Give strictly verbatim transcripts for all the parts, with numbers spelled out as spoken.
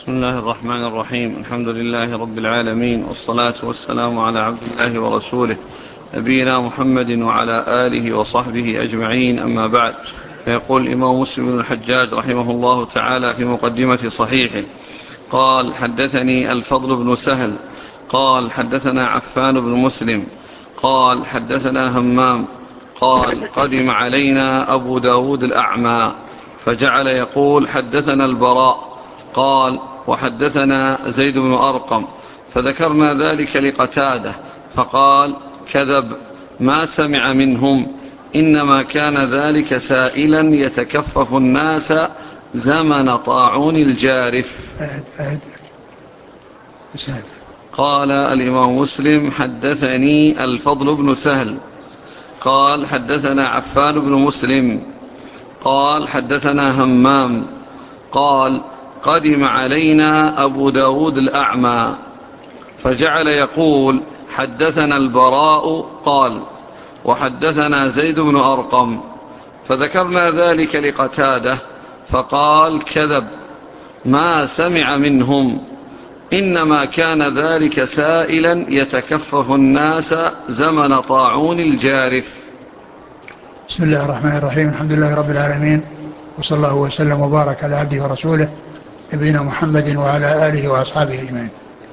بسم الله الرحمن الرحيم. الحمد لله رب العالمين، والصلاة والسلام على عبد الله ورسوله نبينا محمد وعلى آله وصحبه أجمعين، أما بعد. فيقول الإمام مسلم بن الحجاج رحمه الله تعالى في مقدمة صحيحه: قال حدثني الفضل بن سهل قال حدثنا عفان بن مسلم قال حدثنا همام قال قدم علينا أبو داود الأعمى فجعل يقول حدثنا البراء قال وحدثنا زيد بن أرقم، فذكرنا ذلك لقتادة فقال كذب، ما سمع منهم، إنما كان ذلك سائلا يتكفف الناس زمن طاعون الجارف. أهد أهد. أسهد. قال الإمام مسلم: حدثني الفضل بن سهل قال حدثنا عفان بن مسلم قال حدثنا همام قال قدم علينا أبو داود الأعمى فجعل يقول حدثنا البراء قال وحدثنا زيد بن أرقم، فذكرنا ذلك لقتادة فقال كذب، ما سمع منهم، إنما كان ذلك سائلا يتكفف الناس زمن طاعون الجارف. بسم الله الرحمن الرحيم. الحمد لله رب العالمين، وصلى الله وسلم وبارك على عبده ورسوله نبينا محمد وعلى آله وأصحابه أجمعين.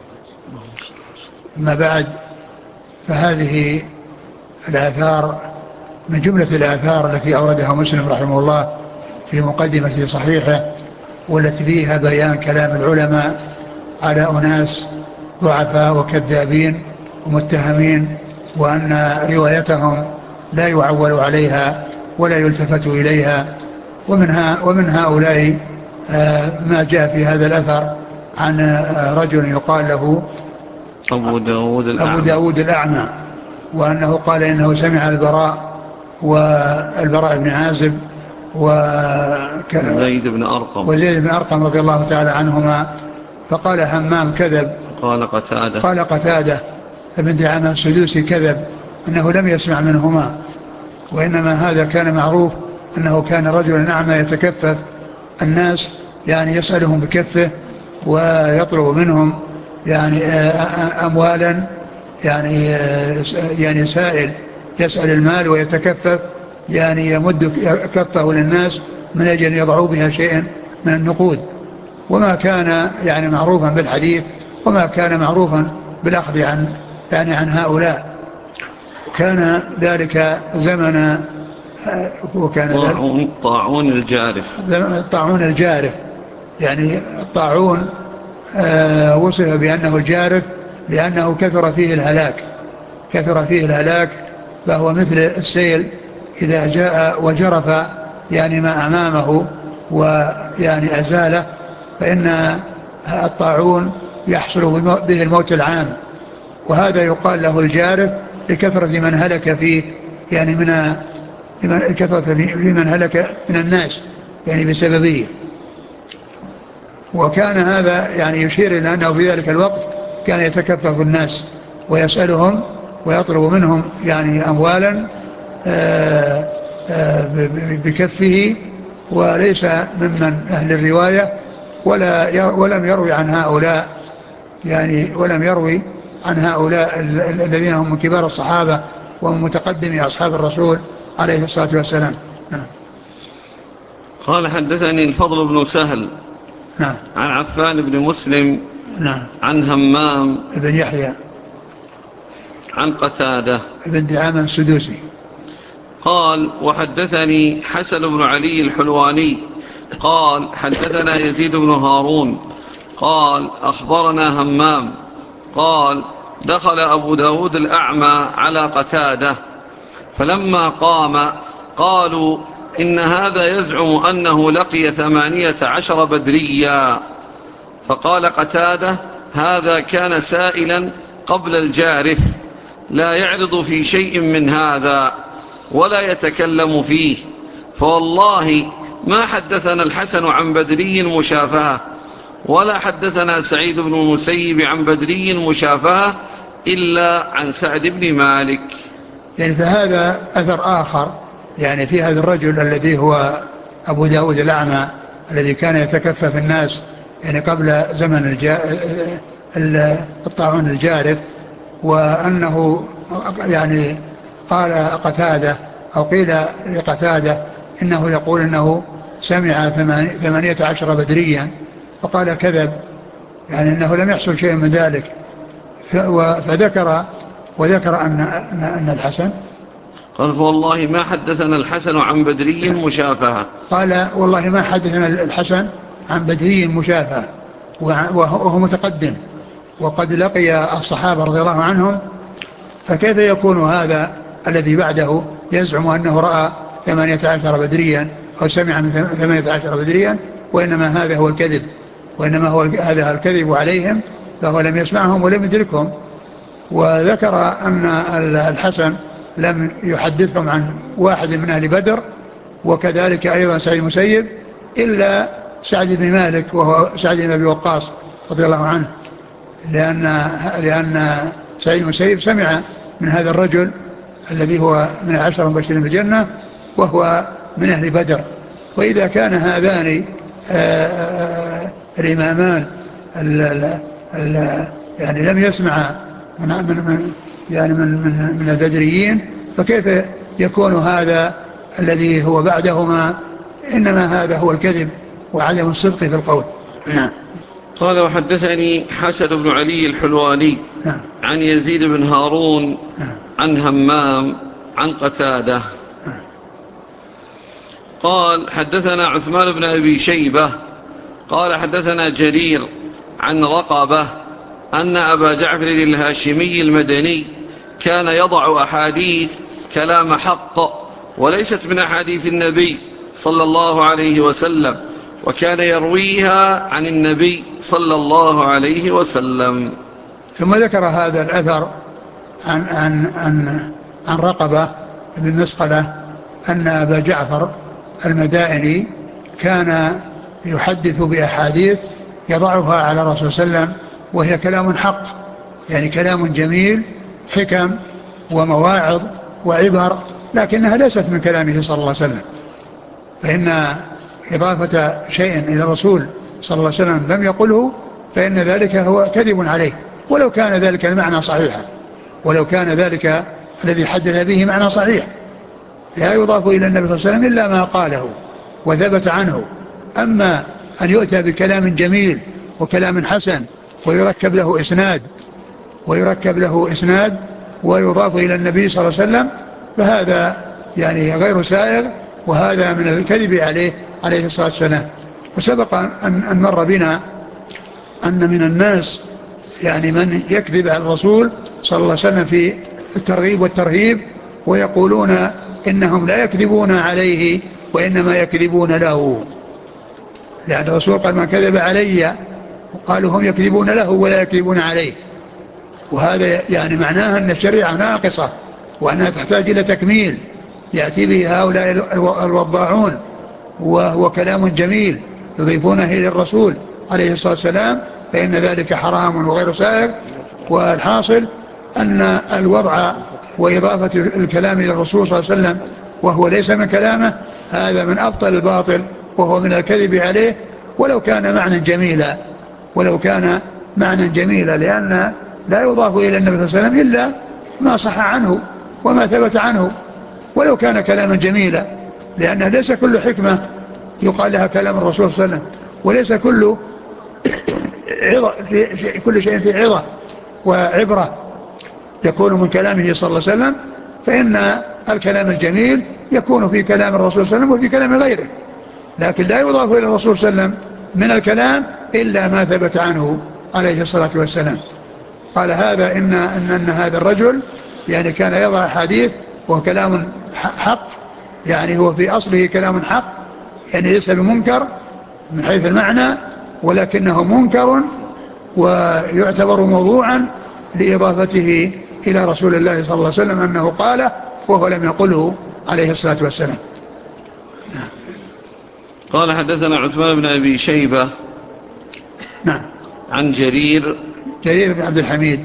أما بعد، فهذه الآثار من جملة الآثار التي أوردها مسلم رحمه الله في مقدمة صحيحه، والتي فيها بيان كلام العلماء على أناس ضعفاء وكذابين ومتهمين، وأن روايتهم لا يعول عليها ولا يلتفت إليها. ومنها ومن هؤلاء ما جاء في هذا الأثر عن رجل يقال له أبو داود الأعمى, أبو داود الأعمى وأنه قال إنه سمع البراء والبراء بن عازب وزيد بن أرقم وزيد بن أرقم رضي الله تعالى عنهما، فقال همام كذب، قال قتادة قال قتادة ابن دعامة السدوسي كذب، أنه لم يسمع منهما، وإنما هذا كان معروف أنه كان رجلا أعمى يتكفف الناس، يعني يسألهم بكفه ويطلب منهم يعني أموالا، يعني يعني سائل يسأل المال ويتكفف، يعني يمد كفه للناس من أجل أن يضعوا بها شيئا من النقود، وما كان يعني معروفا بالحديث وما كان معروفا بالأخذ عن يعني عن هؤلاء. كان ذلك زمن وكان طاعون, طاعون الجارف طاعون الجارف، يعني الطاعون آه وصف بأنه الجارف لأنه كثر فيه الهلاك كثر فيه الهلاك فهو مثل السيل إذا جاء وجرف يعني ما أمامه ويعني أزاله، فإن الطاعون يحصل به الموت العام، وهذا يقال له الجارف لكثرة من هلك فيه، يعني من كثرة في من هلك من الناس يعني بسببه. وكان هذا يعني يشير إلى أنه في ذلك الوقت كان يتكفف الناس ويسألهم ويطلب منهم يعني أموالا بكفه، وليس ممن أهل الرواية ولا ولم يروي عن هؤلاء يعني ولم يروي عن هؤلاء الذين هم من كبار الصحابة ومن متقدمي أصحاب الرسول عليه الصلاة والسلام. نعم. قال حدثني الفضل بن سهل نعم. عن عفان بن مسلم نعم. عن همام بن يحيى عن قتادة بن دعامة السدوسي قال وحدثني حسن بن علي الحلواني قال حدثنا يزيد بن هارون قال أخبرنا همام قال دخل أبو داود الأعمى على قتادة فلما قام قالوا إن هذا يزعم أنه لقي ثمانية عشر بدريا، فقال قتادة هذا كان سائلا قبل الجارف لا يعرض في شيء من هذا ولا يتكلم فيه، فوالله ما حدثنا الحسن عن بدري مشافهة ولا حدثنا سعيد بن المسيب عن بدري مشافهة إلا عن سعد بن مالك. يعني فهذا أثر آخر يعني في هذا الرجل الذي هو أبو داود الأعمى الذي كان يتكفف الناس يعني قبل زمن الجا... الطاعون الجارف، وأنه يعني قال قتادة أو قيل لقتادة إنه يقول إنه سمع ثمانية عشر بدريا، فقال كذب، يعني إنه لم يحصل شيء من ذلك. فذكر وذكر أن, أن الحسن قال فوالله ما حدثنا الحسن عن بدري مشافهة. قال والله ما حدثنا الحسن عن بدري مشافهة، وهو متقدم وقد لقي الصحابة رضي الله عنهم، فكيف يكون هذا الذي بعده يزعم أنه رأى ثمانية عشر بدريا أو سمع من ثمانية عشر بدريا، وإنما هذا هو الكذب، وإنما هو هذا الكذب عليهم، فهو لم يسمعهم ولم يدركهم. وذكر أن الحسن لم يحدثهم عن واحد من أهل بدر، وكذلك أيضا سعيد المسيب، إلا سعد بن مالك وهو سعد بن أبي وقاص رضي الله عنه، لأن, لأن سعيد المسيب سمع من هذا الرجل الذي هو من العشرة المبشرين بالجنة وهو من أهل بدر. وإذا كان هذان الإمامان ال ال ال يعني لم يسمع من من يعني من من, من البدريين، فكيف يكون هذا الذي هو بعدهما إنما هذا هو الكذب وعدم الصدق في القول. نعم. قال وحدثني حسن بن علي الحلواني نعم. عن يزيد بن هارون نعم. عن همام عن قتادة نعم. قال حدثنا عثمان بن أبي شيبة قال حدثنا جرير عن رقبة أن أبا جعفر الهاشمي المدني كان يضع أحاديث كلام حق وليست من أحاديث النبي صلى الله عليه وسلم، وكان يرويها عن النبي صلى الله عليه وسلم. ثم ذكر هذا الأثر عن, عن, عن, عن رقبة بن مسقلة أن أبا جعفر المدائني كان يحدث بأحاديث يضعها على الرسول صلى الله عليه وسلم، وهي كلام حق، يعني كلام جميل، حكم ومواعظ وعبر، لكنها ليست من كلامه صلى الله عليه وسلم. فإن إضافة شيء إلى الرسول صلى الله عليه وسلم لم يقله فإن ذلك هو كذب عليه، ولو كان ذلك المعنى صحيحا، ولو كان ذلك الذي حدث به معنى صحيح، لا يضاف إلى النبي صلى الله عليه وسلم إلا ما قاله وثبت عنه. أما أن يؤتى بكلام جميل وكلام حسن ويركب له إسناد ويركب له إسناد ويضاف إلى النبي صلى الله عليه وسلم، فهذا يعني غير سائغ، وهذا من الكذب عليه عليه الصلاة والسلام. وسبق أن, أن مر بنا أن من الناس يعني من يكذب على الرسول صلى الله عليه وسلم في الترغيب والترهيب، ويقولون إنهم لا يكذبون عليه وإنما يكذبون له، لأن الرسول قال من كذب علي، وقالوا هم يكذبون له ولا يكذبون عليه. وهذا يعني معناها أن الشريعة ناقصة وأنها تحتاج إلى تكميل يأتي به هؤلاء الوضاعون، وهو كلام جميل يضيفونه إلى الرسول عليه الصلاة والسلام، فإن ذلك حرام وغير سائغ. والحاصل أن الوضع وإضافة الكلام إلى الرسول صلى الله عليه وسلم وهو ليس من كلامه، هذا من أبطل الباطل وهو من الكذب عليه، ولو كان معنى جميلا ولو كان معنى جميلا لأن لا يضاف إلى النبي صلى الله عليه وسلم إلا ما صح عنه وما ثبت عنه، ولو كان كلاما جميلا، لأنه ليس كل حكمة يقال لها كلام الرسول صلى الله عليه وسلم، وليس كل عظة في كل شيء في عظة وعبرة يكون من كلامه صلى الله عليه وسلم. فإن الكلام الجميل يكون في كلام الرسول صلى الله عليه وسلم وفي كلام غيره، لكن لا يضاف إلى الرسول صلى الله عليه وسلم من الكلام إلا ما ثبت عنه عليه الصلاة والسلام. قال هذا إن, إن, إن هذا الرجل يعني كان يضع حديث وهو كلام حق، يعني هو في أصله كلام حق، يعني ليس بمنكر من حيث المعنى، ولكنه منكر ويعتبر موضوعا لإضافته إلى رسول الله صلى الله عليه وسلم أنه قاله وهو لم يقله عليه الصلاة والسلام. نعم. قال حدثنا عثمان بن أبي شيبة نعم عن جرير جرير بن عبد الحميد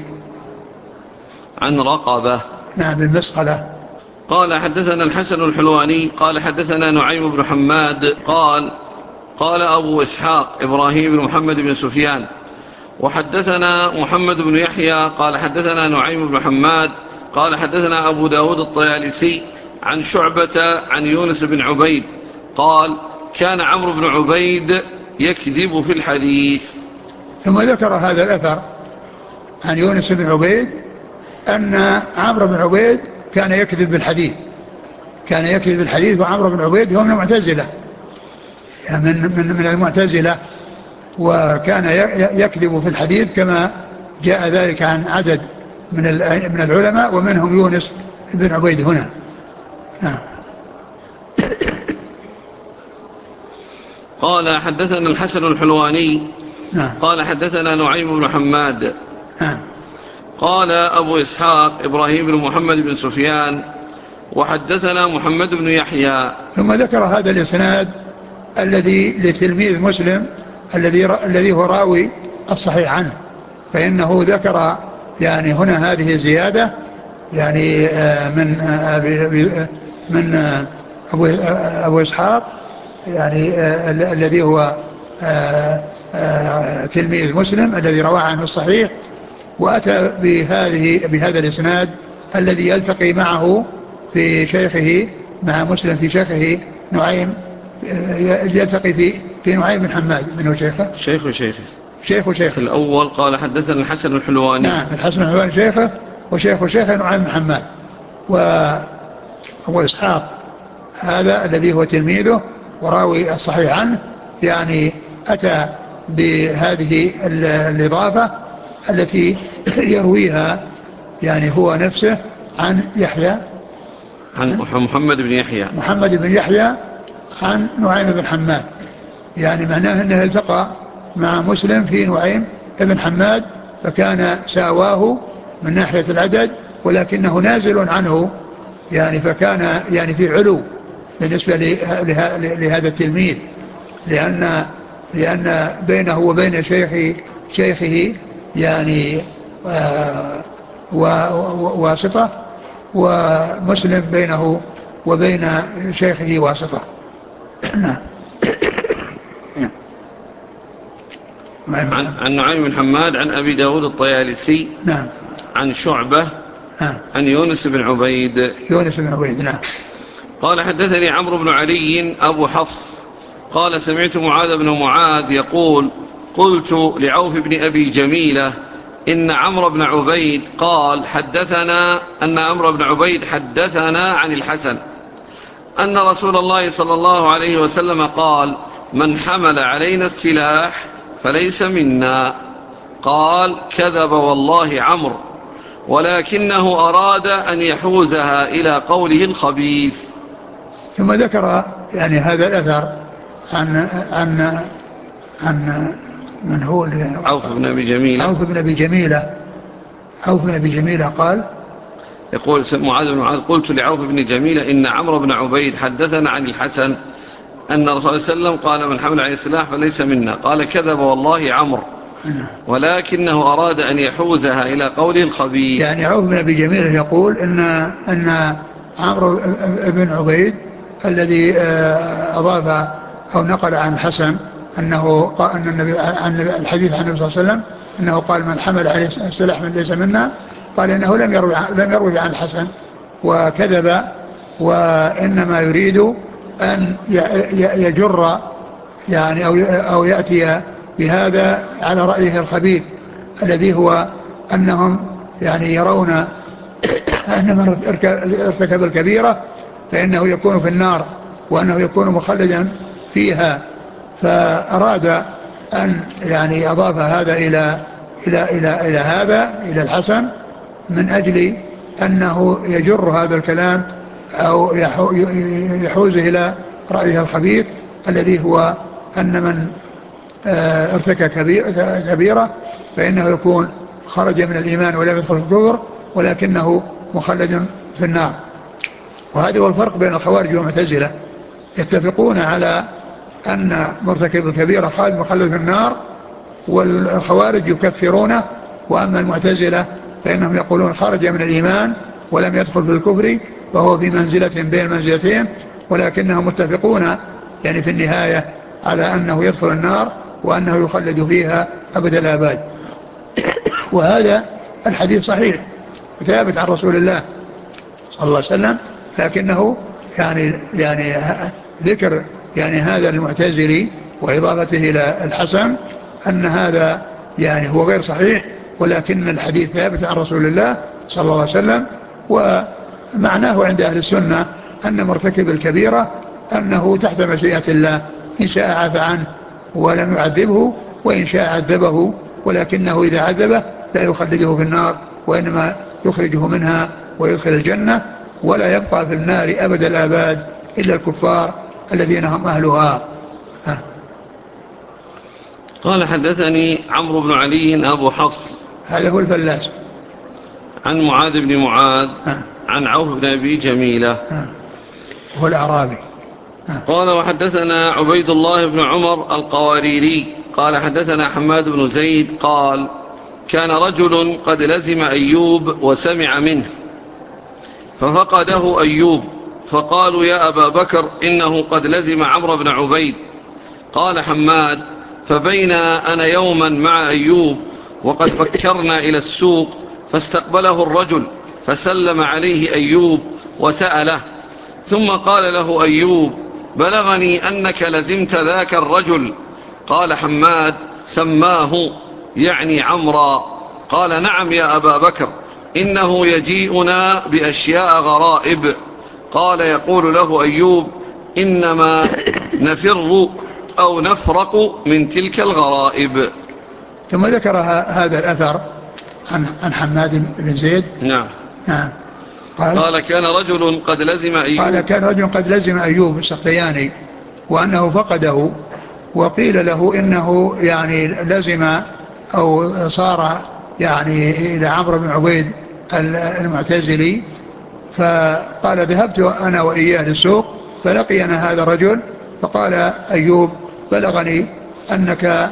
عن رقبة نعم بن مسقلة قال حدثنا الحسن الحلواني قال حدثنا نعيم بن حماد قال قال أبو إسحاق إبراهيم بن محمد بن سفيان وحدثنا محمد بن يحيى قال حدثنا نعيم بن حماد قال حدثنا أبو داود الطيالسي عن شعبة عن يونس بن عبيد قال كان عمرو بن عبيد يكذب في الحديث. ثم ذكر هذا الأثر عن يونس بن عبيد أن عمرو بن عبيد كان يكذب بالحديث كان يكذب بالحديث وعمرو بن عبيد هو من المعتزلة يعني من, من, من المعتزلة وكان يكذب في الحديث كما جاء ذلك عن عدد من من العلماء ومنهم يونس بن عبيد هنا. نعم. قال حدثنا الحسن الحلواني نعم. قال حدثنا نعيم بن حماد نعم. قال أبو إسحاق إبراهيم بن محمد بن سفيان وحدثنا محمد بن يحيى. ثم ذكر هذا الإسناد الذي لتلميذ مسلم الذي الذي هو راوي الصحيح عنه فإنه ذكر يعني هنا هذه الزيادة يعني من من أبو أبو إسحاق يعني الذي هو تلميذ مسلم الذي روى عنه الصحيح وأتى بهذه بهذا الإسناد الذي يلتقي معه في شيخه مع مسلم في شيخه نعيم يلتقي في في نعيم بن حماد منه شيخه شيخ شيخه شيخ شيخه الأول قال حدثنا الحسن الحلواني. نعم الحسن الحلواني شيخه وشيخ شيخه نعيم بن حماد وأبو إسحاق هذا الذي هو تلميذه وراوي الصحيح عنه يعني أتى بهذه الإضافة التي يرويها يعني هو نفسه عن يحيى عن محمد بن يحيى محمد بن يحيى عن نعيم بن حماد يعني معناه أنه التقى مع مسلم في نعيم بن حماد فكان ساواه من ناحية العدد ولكنه نازل عنه يعني فكان يعني في علو بالنسبة لهذا التلميذ لأن لأن بينه وبين شيخ شيخه يعني واسطة ومسلم بينه وبين شيخه واسطة. نعم. عن, عن نعيم بن حماد عن أبي داود الطيالسي. نعم. عن شعبة. نعم. عن يونس بن عبيد. يونس بن عبيد. نعم. قال حدثني عمرو بن علي أبو حفص قال سمعت معاذ بن معاذ يقول قلت لعوف بن أبي جميلة إن عمرو بن عبيد قال حدثنا أن عمرو بن عبيد حدثنا عن الحسن أن رسول الله صلى الله عليه وسلم قال من حمل علينا السلاح فليس منا. قال كذب والله عمرو ولكنه أراد أن يحوزها إلى قوله الخبيث. ثم ذكر يعني هذا الأثر عن عن عن من هو عوف بن أبي جميلة عوف بن أبي جميلة عوف بن أبي جميلة قال يقول معاذ بن معاذ قلت لعوف بن جميلة إن عمرو بن عبيد حدثنا عن الحسن أن رسول الله صلى الله عليه وسلم قال من حمل عليه السلاح فليس منا. قال كذب والله عمرو ولكنه أراد أن يحوزها إلى قوله الخبيث. يعني عوف بن أبي جميلة يقول إن أن عمرو بن عبيد الذي أضاف أو نقل عن الحسن أنه أن النبي عن الحديث عن النبي صلى الله عليه وسلم أنه قال من حمل عليه السلاح من ليس منا قال إنه لم يروي لم يروي عن الحسن وكذب وإنما يريد أن يجر يعني أو أو يأتي بهذا على رأيه الخبيث الذي هو أنهم يعني يرون أن من ارتكب الكبيرة فإنه يكون في النار وأنه يكون مخلدا فيها فأراد أن يعني أضاف هذا إلى إلى إلى إلى هذا إلى الحسن من أجل أنه يجر هذا الكلام أو يحوز إلى رأيه الخبيث الذي هو أن من ارتكب كبيرة فإنه يكون خرج من الإيمان ولم يدخل في الكفر ولكنه مخلد في النار. وهذا هو الفرق بين الخوارج والمعتزلة يتفقون على أن مرتكب الكبيرة خالد مخلد في النار والخوارج يكفرونه وأما المعتزلة فإنهم يقولون خرج من الإيمان ولم يدخل في الكفر وهو في منزلة بين المنزلتين ولكنهم متفقون يعني في النهاية على أنه يدخل النار وأنه يخلد فيها أبد الآباد. وهذا الحديث صحيح ثابت عن رسول الله صلى الله عليه وسلم، لكنه يعني يعني ذكر يعني هذا المعتزلي وإضافته إلى الحسن أن هذا يعني هو غير صحيح، ولكن الحديث ثابت عن رسول الله صلى الله عليه وسلم. ومعناه عند أهل السنة أن مرتكب الكبيرة أنه تحت مشيئة الله، إن شاء عفى عنه ولم يعذبه، وإن شاء عذبه، ولكنه إذا عذبه لا يخلده في النار، وإنما يخرجه منها ويدخل الجنة، ولا يبقى في النار أبد الآباد إلا الكفار الذين هم أهلها. ها. قال حدثني عمرو بن علي أبو حفص، هذا هو الفلاس، عن معاذ بن معاذ ها. عن عوف بن أبي جميلة، ها. هو الأعرابي. ها. قال وحدثنا عبيد الله بن عمر القواريري قال حدثنا حماد بن زيد قال كان رجل قد لزم أيوب وسمع منه ففقده أيوب، فقالوا يا أبا بكر إنه قد لزم عمرو بن عبيد. قال حماد فبينا أنا يوما مع أيوب وقد فكرنا إلى السوق، فاستقبله الرجل فسلم عليه أيوب وسأله، ثم قال له أيوب بلغني أنك لزمت ذاك الرجل. قال حماد سماه يعني عمرا. قال نعم يا أبا بكر، إنه يجيئنا بأشياء غرائب. قال يقول له أيوب إنما نفر أو نفرق من تلك الغرائب. ثم ذكر هذا الأثر عن عن حماد بن زيد. نعم. نعم. قال, قال كان رجل قد لزم أيوب قال كان رجل قد لزم أيوب السختياني وأنه فقده، وقيل له إنه يعني لزم أو صار يعني إلى عمرو بن عبيد المعتزلي، فقال ذهبت أنا وإياه للسوق فلقينا هذا الرجل، فقال أيوب بلغني أنك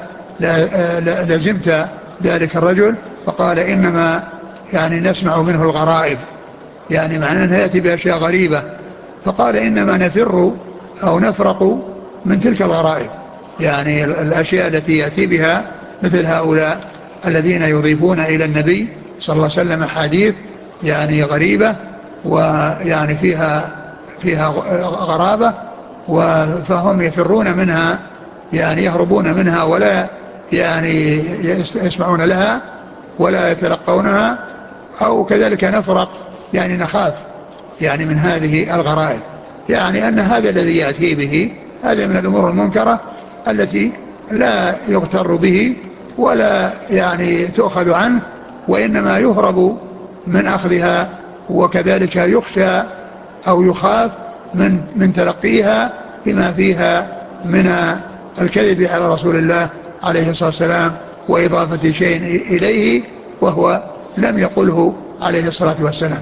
لزمت ذلك الرجل، فقال إنما يعني نسمع منه الغرائب، يعني معناه أنه يأتي بأشياء غريبة، فقال إنما نفر أو نفرق من تلك الغرائب، يعني الأشياء التي يأتي بها مثل هؤلاء الذين يضيفون إلى النبي صلى الله عليه وسلم حديث يعني غريبة ويعني فيها فيها غرابة، فهم يفرون منها، يعني يهربون منها ولا يعني يسمعون لها ولا يتلقونها، أو كذلك نفرق يعني نخاف يعني من هذه الغرائب، يعني أن هذا الذي يأتي به هذا من الأمور المنكرة التي لا يغتر به ولا يعني تؤخذ عنه، وإنما يهرب من أخذها، وكذلك يخشى أو يخاف من من تلقيها بما فيها من الكذب على رسول الله عليه الصلاة والسلام وإضافة شيء إليه وهو لم يقله عليه الصلاة والسلام.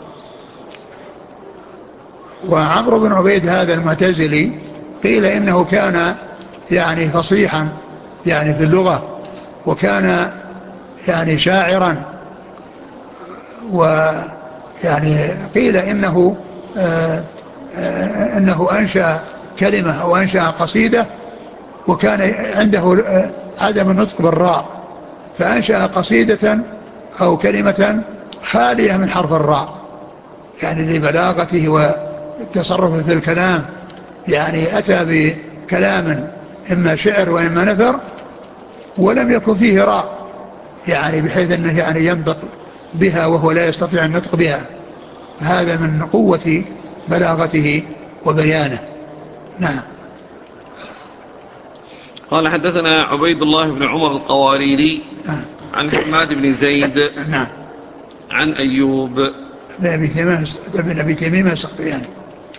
وعمرو بن عبيد هذا المعتزلي قيل إنه كان يعني فصيحا يعني في اللغة، وكان يعني شاعرا، ويعني قيل إنه آآ آآ إنه أنشأ كلمة أو أنشأ قصيدة وكان عنده عدم النطق بالراء، فأنشأ قصيدة أو كلمة خالية من حرف الراء، يعني لبلاغته والتصرف في الكلام، يعني أتى بكلام إما شعر وإما نثر ولم يكن فيه راء، يعني بحيث أنه يعني ينطق بها وهو لا يستطيع النطق بها، هذا من قوة بلاغته وبيانه. نعم. قال حدثنا عبيد الله بن عمر القواريري نعم. عن حماد بن زيد نعم. عن أيوب بن أبي تميمة السختياني.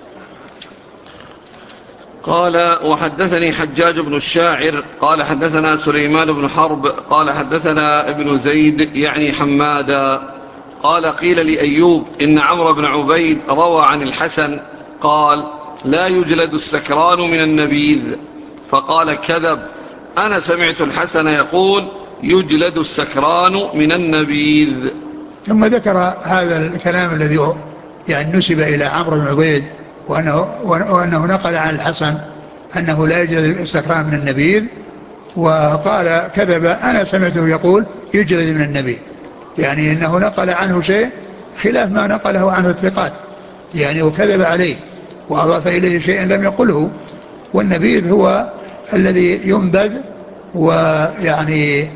قال وحدثني حجاج بن الشاعر قال حدثنا سليمان بن حرب قال حدثنا ابن زيد يعني حمادا قال قيل لأيوب إن عمرو بن عبيد روى عن الحسن قال لا يجلد السكران من النبيذ، فقال كذب، أنا سمعت الحسن يقول يجلد السكران من النبيذ. ثم ذكر هذا الكلام الذي يعني نسب إلى عمرو بن عبيد وأنه, وأنه نقل عن الحسن، أنه لا يوجد السكران من النبيذ، وقال كذب أنا سمعته يقول يوجد من النبيذ، يعني أنه نقل عنه شيء خلاف ما نقله عنه الثقات، يعني وكذب عليه وأضاف إليه شيئا لم يقله. والنبيذ هو الذي ينبذ ويعني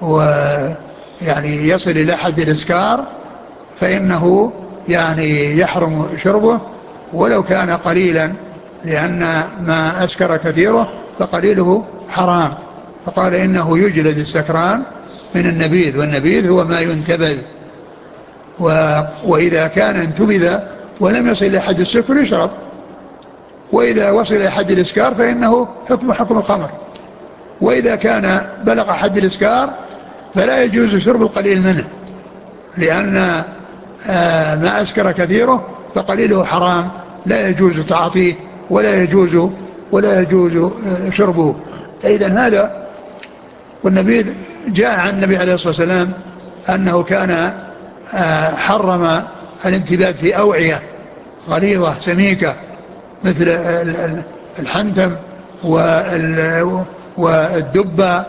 ويعني يصل إلى حد الإسكار، فإنه يعني يحرم شربه ولو كان قليلا، لأن ما أسكر كثيره فقليله حرام. فقال إنه يجلد السكران من النبيذ، والنبيذ هو ما ينتبذ، و... وإذا كان انتبذ ولم يصل إلى حد السكر يشرب، وإذا وصل إلى حد الإسكار فإنه حكم حكم الخمر. وإذا كان بلغ حد الإسكار فلا يجوز شرب القليل منه، لأن ما أسكر كثيره فقليله حرام، لا يجوز تعاطيه ولا يجوز ولا يجوز شربه. إذن هذا. والنبي جاء عن النبي عليه الصلاة والسلام أنه كان حرم الانتباذ في أوعية غليظة سميكة مثل الحنتم والدبة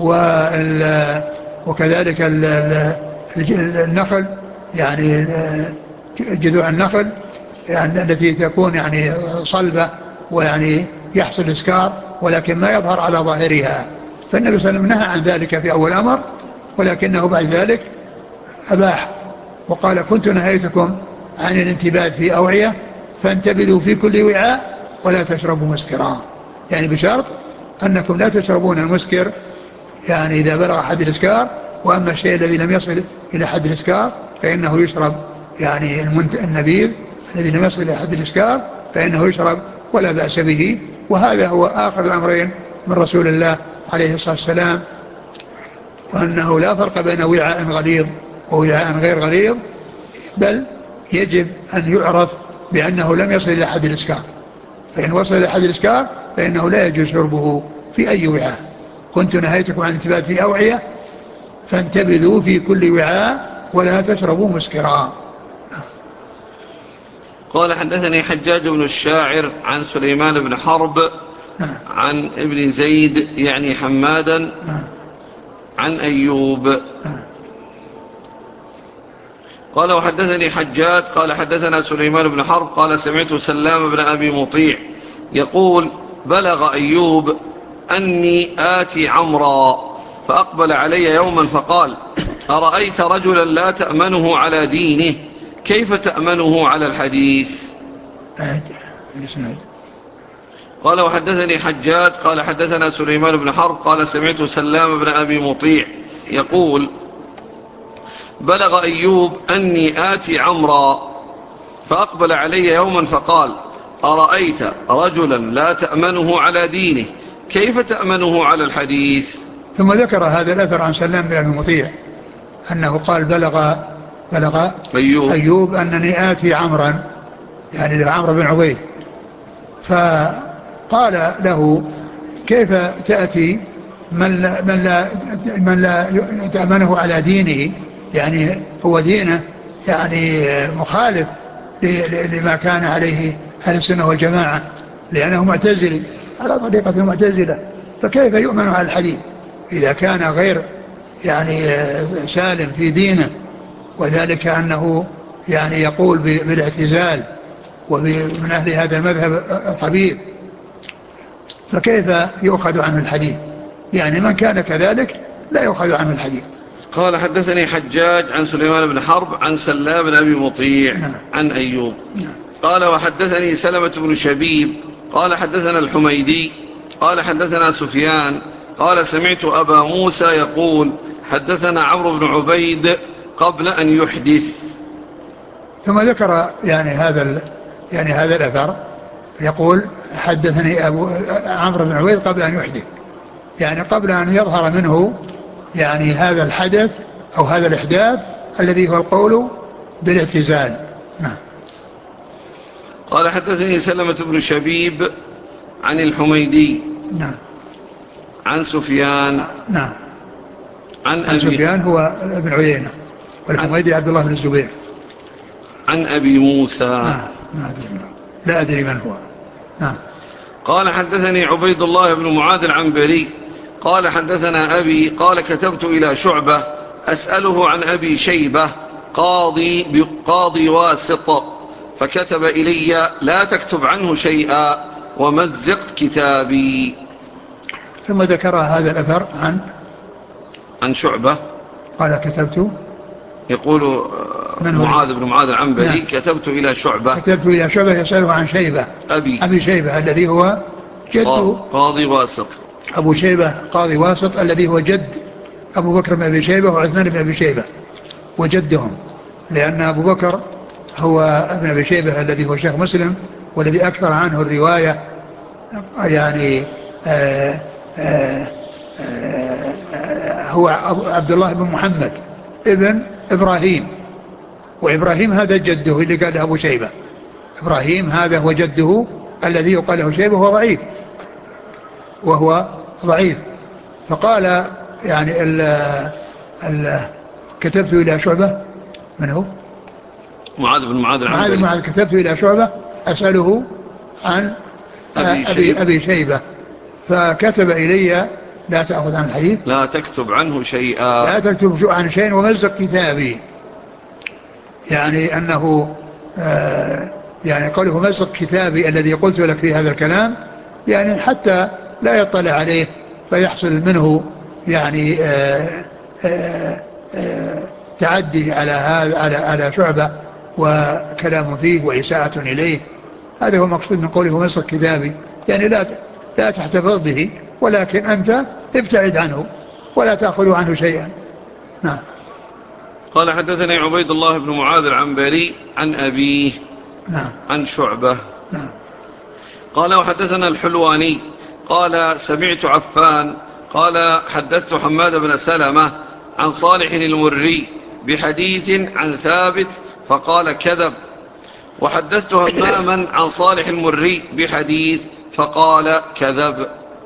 وكذلك النخل، يعني جذوع النخل يعني التي تكون يعني صلبة ويعني يحصل إسكار ولكن ما يظهر على ظاهرها. فالنبي صلى الله عليه وسلم نهى عن ذلك في أول أمر، ولكنه بعد ذلك أباح وقال كنت نهيتكم عن الانتباذ في أوعية فانتبذوا في كل وعاء ولا تشربوا مسكرا، يعني بشرط أنكم لا تشربون المسكر يعني إذا بلغ حد الإسكار، وأما الشيء الذي لم يصل إلى حد الإسكار فإنه يشرب، يعني النبيذ الذي لم يصل إلى حد الإسكار فإنه يشرب ولا بأس به. وهذا هو آخر الأمرين من رسول الله عليه الصلاة والسلام، وأنه لا فرق بين وعاء غليظ ووعاء غير غليظ، بل يجب أن يعرف بأنه لم يصل إلى حد الإسكار، فإن وصل إلى حد الإسكار فإنه لا يجوز شربه في أي وعاء. كنت نهيتكم عن الانتباذ في أوعية فانتبذوا في كل وعاء ولا تشربوا مسكرا. قال حدثني حجاج بن الشاعر عن سليمان بن حرب عن ابن زيد يعني حمادا عن أيوب قال وحدثني حجاج قال حدثنا سليمان بن حرب قال سمعت سلام بن أبي مطيع يقول بلغ أيوب أني آتي عمرا فأقبل علي يوما فقال أرأيت رجلا لا تأمنه على دينه كيف تأمنه على الحديث؟ قال وحدثني حجاج قال حدثنا سليمان بن حرب قال سمعت سلام بن أبي مطيع يقول بلغ أيوب أني آتي عمرا فأقبل علي يوما فقال أرأيت رجلا لا تأمنه على دينه كيف تأمنه على الحديث؟ ثم ذكر هذا الأثر عن سلام بن أبي مطيع أنه قال بلغ بلغ أيوب, أيوب أنني آتي عمرا، يعني عمرو بن عبيد، فقال له كيف تأتي من لا, من لا, من لا تأمنه على دينه، يعني هو دينه يعني مخالف لما كان عليه أهل السنة والجماعة، لأنه معتزلي على طريقة المعتزلة، فكيف يؤمن على الحديث إذا كان غير يعني سالم في دينه، وذلك أنه يعني يقول بالاعتزال ومن أهل هذا المذهب الخبيث، فكيف يؤخذ عنه الحديث؟ يعني من كان كذلك لا يؤخذ عنه الحديث. قال حدثني حجاج عن سليمان بن حرب عن سلام بن أبي مطيع نعم. عن أيوب نعم. قال وحدثني سلمة بن شبيب قال حدثنا الحميدي قال حدثنا سفيان قال سمعت أبا موسى يقول حدثنا عمرو بن عبيد قبل أن يحدث. ثم ذكر يعني هذا يعني هذا الأثر يقول حدثني أبو عمرو بن عبيد قبل أن يحدث، يعني قبل أن يظهر منه يعني هذا الحدث أو هذا الإحداث الذي هو القول بالاعتزال. نعم. قال حدثني سلمة بن شبيب عن الحميدي نعم. عن سفيان نعم. عن, عن سفيان هو ابن عيينة، والحميدي عبد الله بن الزبير عن أبي موسى نعم. لا أدري من هو. نعم. قال حدثني عبيد الله بن معاذ العنبري قال حدثنا أبي قال كتبت إلى شعبة أسأله عن أبي شيبة قاضي, قاضي واسط، فكتب إلي لا تكتب عنه شيئا ومزق كتابي. ثم ذكر هذا الأثر عن عن شعبة قال كتبت، يقول معاذ بن معاذ العنبري نعم. كتبت إلى شعبة كتبت إلى شعبة يسأله عن شيبة أبي, أبي شيبة الذي هو جد قاضي واسط، أبو شيبة قاضي واسط الذي هو جد أبو بكر بن أبي شيبة وعثمان بن أبي شيبة وجدهم، لأن أبو بكر هو ابن أبي شيبة الذي هو شيخ مسلم والذي أكثر عنه الرواية، يعني آآ آآ آآ هو عبد الله بن محمد ابن إبراهيم، وإبراهيم هذا جده اللي قال له أبو شيبة، إبراهيم هذا هو جده الذي يقال له شيبة وهو ضعيف وهو ضعيف فقال يعني ال ال كتبت إلى شعبة، من هو؟ معاذ بن معاذ العنبري. معاذ معاذ كتبت إلى شعبة أسأله عن أبي, أبي, شيبة. أبي شيبة فكتب إلي لا تأخذ عن الحديث، لا تكتب عنه شيئا، لا تكتب عن شيء ومزق كتابي، يعني أنه آه يعني قوله مزق كتابي الذي قلت لك في هذا الكلام، يعني حتى لا يطلع عليه فيحصل منه يعني آه آه آه تعدي على هذا على على شعبة وكلام فيه وإساءة إليه. هذا هو المقصود من قوله مزق كتابي، يعني لا لا تحتفظ به ولكن أنت ابتعد عنه ولا تأخذ عنه شيئا. نعم. قال حدثني عبيد الله بن معاذ العنبري عن أبيه نعم. عن شعبة نعم. قال وحدثنا الحلواني قال سمعت عفان قال حدثت حماد بن سلمة عن صالح المري بحديث عن ثابت فقال كذب، وحدثت هماما عن صالح المري بحديث فقال كذب.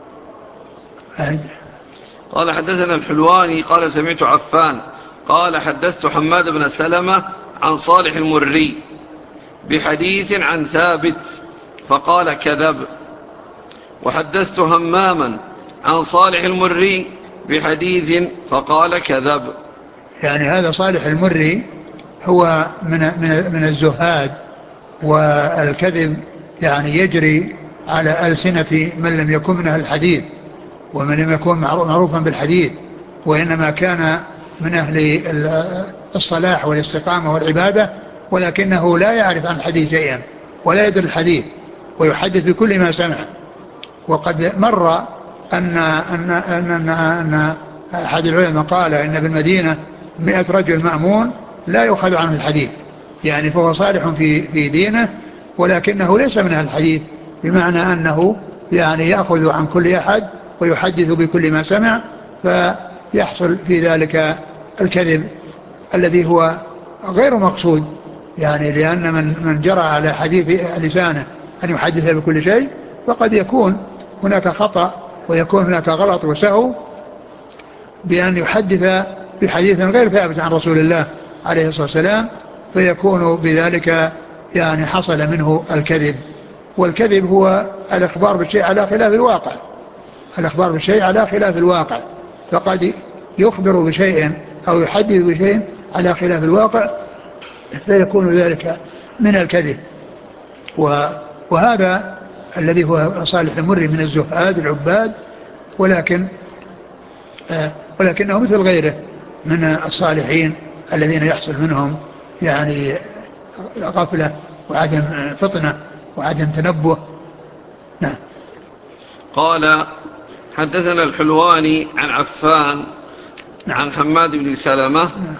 قال حدثنا الحلواني قال سمعت عفان قال حدثت حماد بن سلمة عن صالح المري بحديث عن ثابت فقال كذب، وحدثت هماما عن صالح المري بحديث فقال كذب. يعني هذا صالح المري هو من من من الزهاد، والكذب يعني يجري على ألسنة من لم يكن من أهل الحديث ومن لم يكن معروفا بالحديث، وإنما كان من أهل الصلاح والاستقامة والعبادة، ولكنه لا يعرف عن الحديث شيئا ولا يدري الحديث ويحدث بكل ما سمع. وقد مر أن, أن, أن, أن, أن أحد العلماء قال إن بالمدينة مئة رجل مأمون لا يؤخذ عنه الحديث، يعني فهو صالح في, في دينه ولكنه ليس من أهل الحديث، بمعنى أنه يعني يأخذ عن كل أحد ويحدث بكل ما سمع، فيحصل في ذلك الكذب الذي هو غير مقصود، يعني لأن من, من جرى على حديث لسانه أن يحدث بكل شيء فقد يكون هناك خطأ ويكون هناك غلط وسهو بأن يحدث بحديث غير ثابت عن رسول الله عليه الصلاة والسلام، فيكون بذلك يعني حصل منه الكذب. والكذب هو الإخبار بالشيء على خلاف الواقع، الإخبار بالشيء على خلاف الواقع، فقد يخبر بشيء أو يحدث بشيء على خلاف الواقع فيكون ذلك من الكذب. وهذا الذي هو صالح المري من الزهاد العباد، ولكن آه ولكنه مثل غيره من الصالحين الذين يحصل منهم يعني غفلة وعدم فطنة وعدم تنبه. نعم. قال حدثنا الحلواني عن عفان نعم. عن حماد بن سلمة نعم.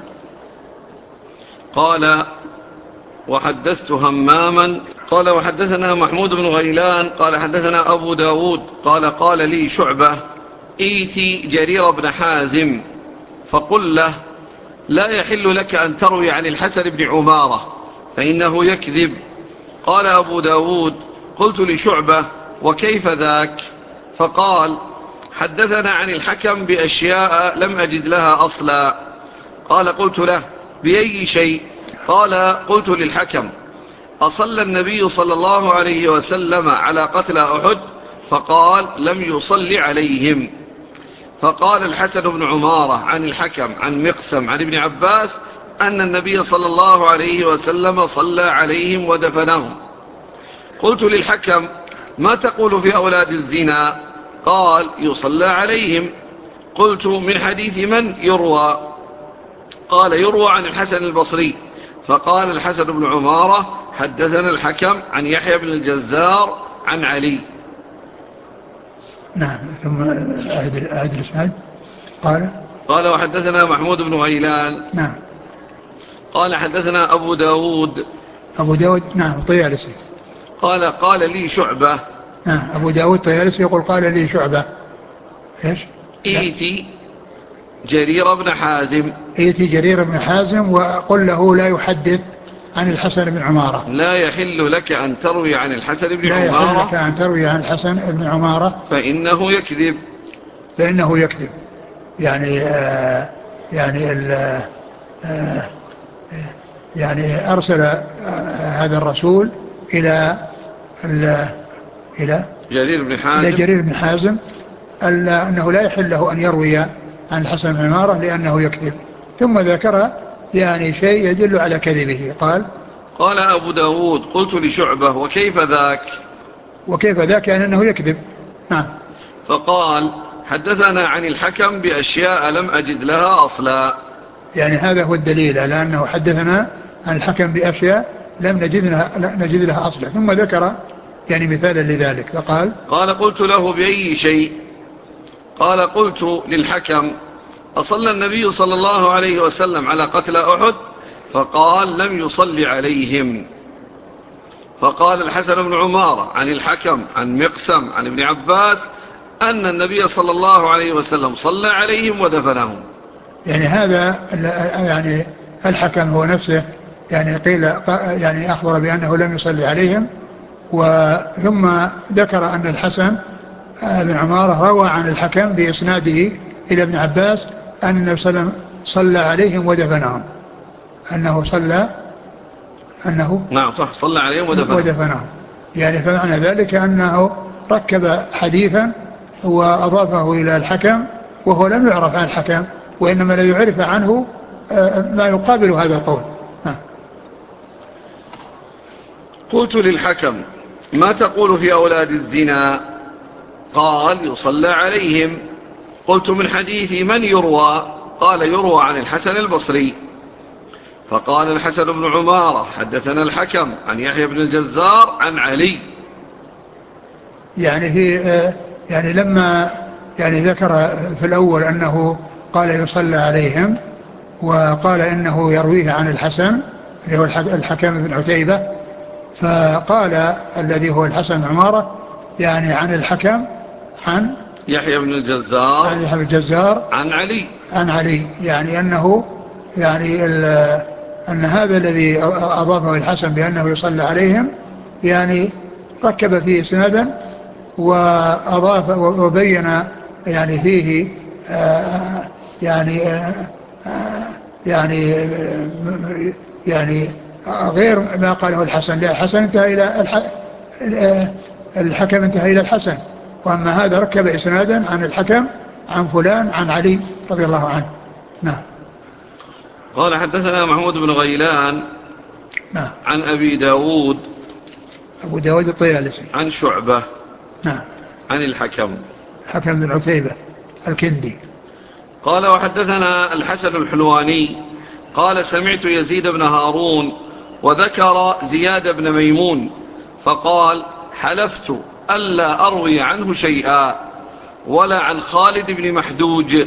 قال وحدثت هماما قال وحدثنا محمود بن غيلان قال حدثنا أبو داود قال قال لي شعبة ايتي جرير بن حازم فقل له لا يحل لك أن تروي عن الحسن بن عمارة فإنه يكذب. قال أبو داود قلت لشعبة وكيف ذاك؟ فقال حدثنا عن الحكم بأشياء لم أجد لها أصلا. قال قلت له بأي شيء؟ قال قلت للحكم أصلى النبي صلى الله عليه وسلم على قتل أحد؟ فقال لم يصل عليهم. فقال الحسن بن عمارة عن الحكم عن مقسم عن ابن عباس أن النبي صلى الله عليه وسلم صلى عليهم ودفنهم. قلت للحكم ما تقول في أولاد الزنا؟ قال يصلى عليهم. قلت من حديث من يروى؟ قال يروى عن الحسن البصري. فقال الحسن بن عمارة حدثنا الحكم عن يحيى بن الجزار عن علي. نعم. ثم أعد أعد الإسناد. قال قال وحدثنا محمود بن غيلان. نعم. قال حدثنا أبو داود. أبو داود نعم طيالسي. قال قال لي شعبة. نعم. أبو داود طيالسي يقول قال لي شعبة إيش؟ إيتي جرير بن حازم. إيتي جرير بن حازم وقل له لا يحدث عن الحسن بن عمارة. لا يحل لك أن تروي عن الحسن بن لا عمارة. يحل لك أن تروي عن الحسن بن عمارة فإنه يكذب. فإنه يكذب. يعني آه يعني آه يعني أرسل آه هذا الرسول إلى إلى جرير بن حازم. إلى جرير بن حازم أنه لا يحل له أن يروي عن الحسن بن عمارة لأنه يكذب. ثم ذكر يعني شيء يدل على كذبه. قال قال أبو داود قلت لشعبة وكيف ذاك؟ وكيف ذاك يعني أنه يكذب. نعم. فقال حدثنا عن الحكم بأشياء لم أجد لها أصلا. يعني هذا هو الدليل على أنه حدثنا عن الحكم بأشياء لم نجد لها, نجد لها أصلا. ثم ذكر يعني مثالا لذلك. فقال قال قلت له بأي شيء؟ قال قلت للحكم أصلى النبي صلى الله عليه وسلم على قتل أحد؟ فقال لم يصلي عليهم. فقال الحسن بن عمارة عن الحكم عن مقسم عن ابن عباس أن النبي صلى الله عليه وسلم صلى عليهم ودفنهم. يعني هذا يعني الحكم هو نفسه يعني قيل يعني أخبر بأنه لم يصلي عليهم. وثم ذكر أن الحسن بن عمارة روى عن الحكم بإسناده إلى ابن عباس أن النبي صلى الله عليه وسلم صلى عليهم ودفنهم. أنه صلى أنه نعم صح صلى عليهم ودفنهم, ودفنهم. يعني فمعنى ذلك أنه ركب حديثا وأضافه إلى الحكم وهو لم يعرف عن الحكم، وإنما الذي يعرف عنه ما يقابل هذا القول. قلت للحكم ما تقول في أولاد الزنا؟ قال يصلى عليهم. قلت من حديث من يروى؟ قال يروى عن الحسن البصري. فقال الحسن بن عمارة حدثنا الحكم عن يحيى بن الجزار عن علي. يعني في يعني لما يعني ذكر في الأول أنه قال يصلى عليهم، وقال إنه يرويه عن الحسن اللي هو الحكم بن عتيبة، فقال الذي هو الحسن بن عمارة يعني عن الحكم عن يحيى بن الجزار عن يحيى بن الجزار عن علي عن علي. يعني أنه يعني أن هذا الذي أضافه الحسن بأنه يصلى عليهم يعني ركب فيه إسنادا وأضاف وبين يعني فيه آه يعني آه يعني آه يعني غير ما قاله الحسن. لا الحسن انتهى إلى الحكم انتهى إلى الحسن، وأما هذا ركب إسنادا عن الحكم عن فلان عن علي رضي الله عنه. نعم. قال حدثنا محمود بن غيلان نعم. عن أبي داود أبو داود الطيالسي عن شعبة نعم عن الحكم حكم بن عتيبة الكندي. قال وحدثنا الحسن الحلواني قال سمعت يزيد بن هارون وذكر زياد بن ميمون فقال حلفت ألا أروي عنه شيئا ولا عن خالد بن محدوج.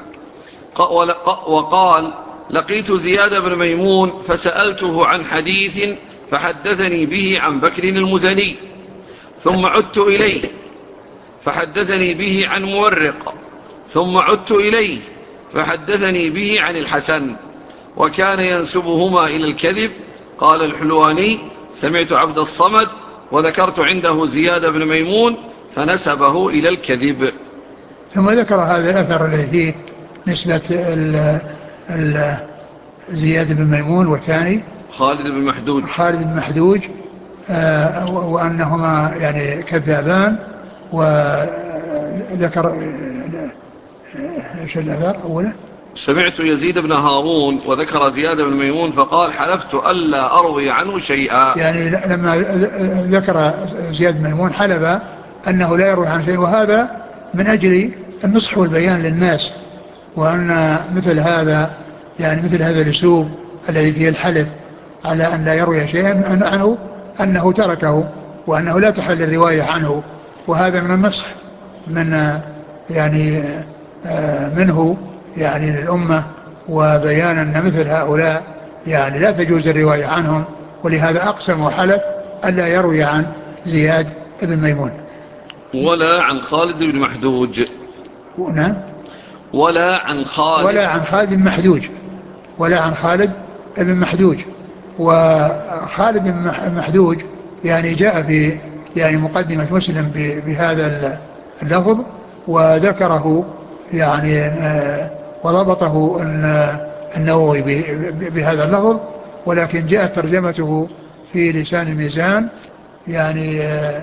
وقال لقيت زياد بن ميمون فسألته عن حديث فحدثني به عن بكر المزني، ثم عدت إليه فحدثني به عن مورق، ثم عدت إليه فحدثني به عن الحسن، وكان ينسبهما إلى الكذب. قال الحلواني سمعت عبد الصمد وذكرت عنده زياد بن ميمون فنسبه إلى الكذب. ثم ذكر هذا الأثر الذي فيه نسبة ال ال زياد بن ميمون والثاني خالد بن محدوج خالد بن محدوج آه وأنهما يعني كذابان، وذكر ايش الأثر أولا؟ سمعت يزيد بن هارون وذكر زياد بن ميمون فقال حلفت ألا أروي عنه شيئا. يعني لما ذكر زياد بن ميمون حلف أنه لا يروي عن شيء، وهذا من أجل النصح والبيان للناس، وأن مثل هذا يعني مثل هذا الأسلوب الذي فيه الحلف على أن لا يروي شيئا عنه أنه تركه وأنه لا تحل الرواية عنه، وهذا من النصح من يعني منه يعني للأمة، وبيان أن مثل هؤلاء يعني لا تجوز الرواية عنهم، ولهذا أقسم وحلف ألا يروي عن زياد بن ميمون ولا عن خالد بن محدوج. نعم. ولا عن خالد ولا عن خالد بن محدوج ولا عن خالد بن محدوج وخالد بن محدوج يعني جاء في يعني مقدمة مسلم بهذا اللفظ وذكره يعني وضبطه النووي بهذا اللفظ، ولكن جاءت ترجمته في لسان الميزان يعني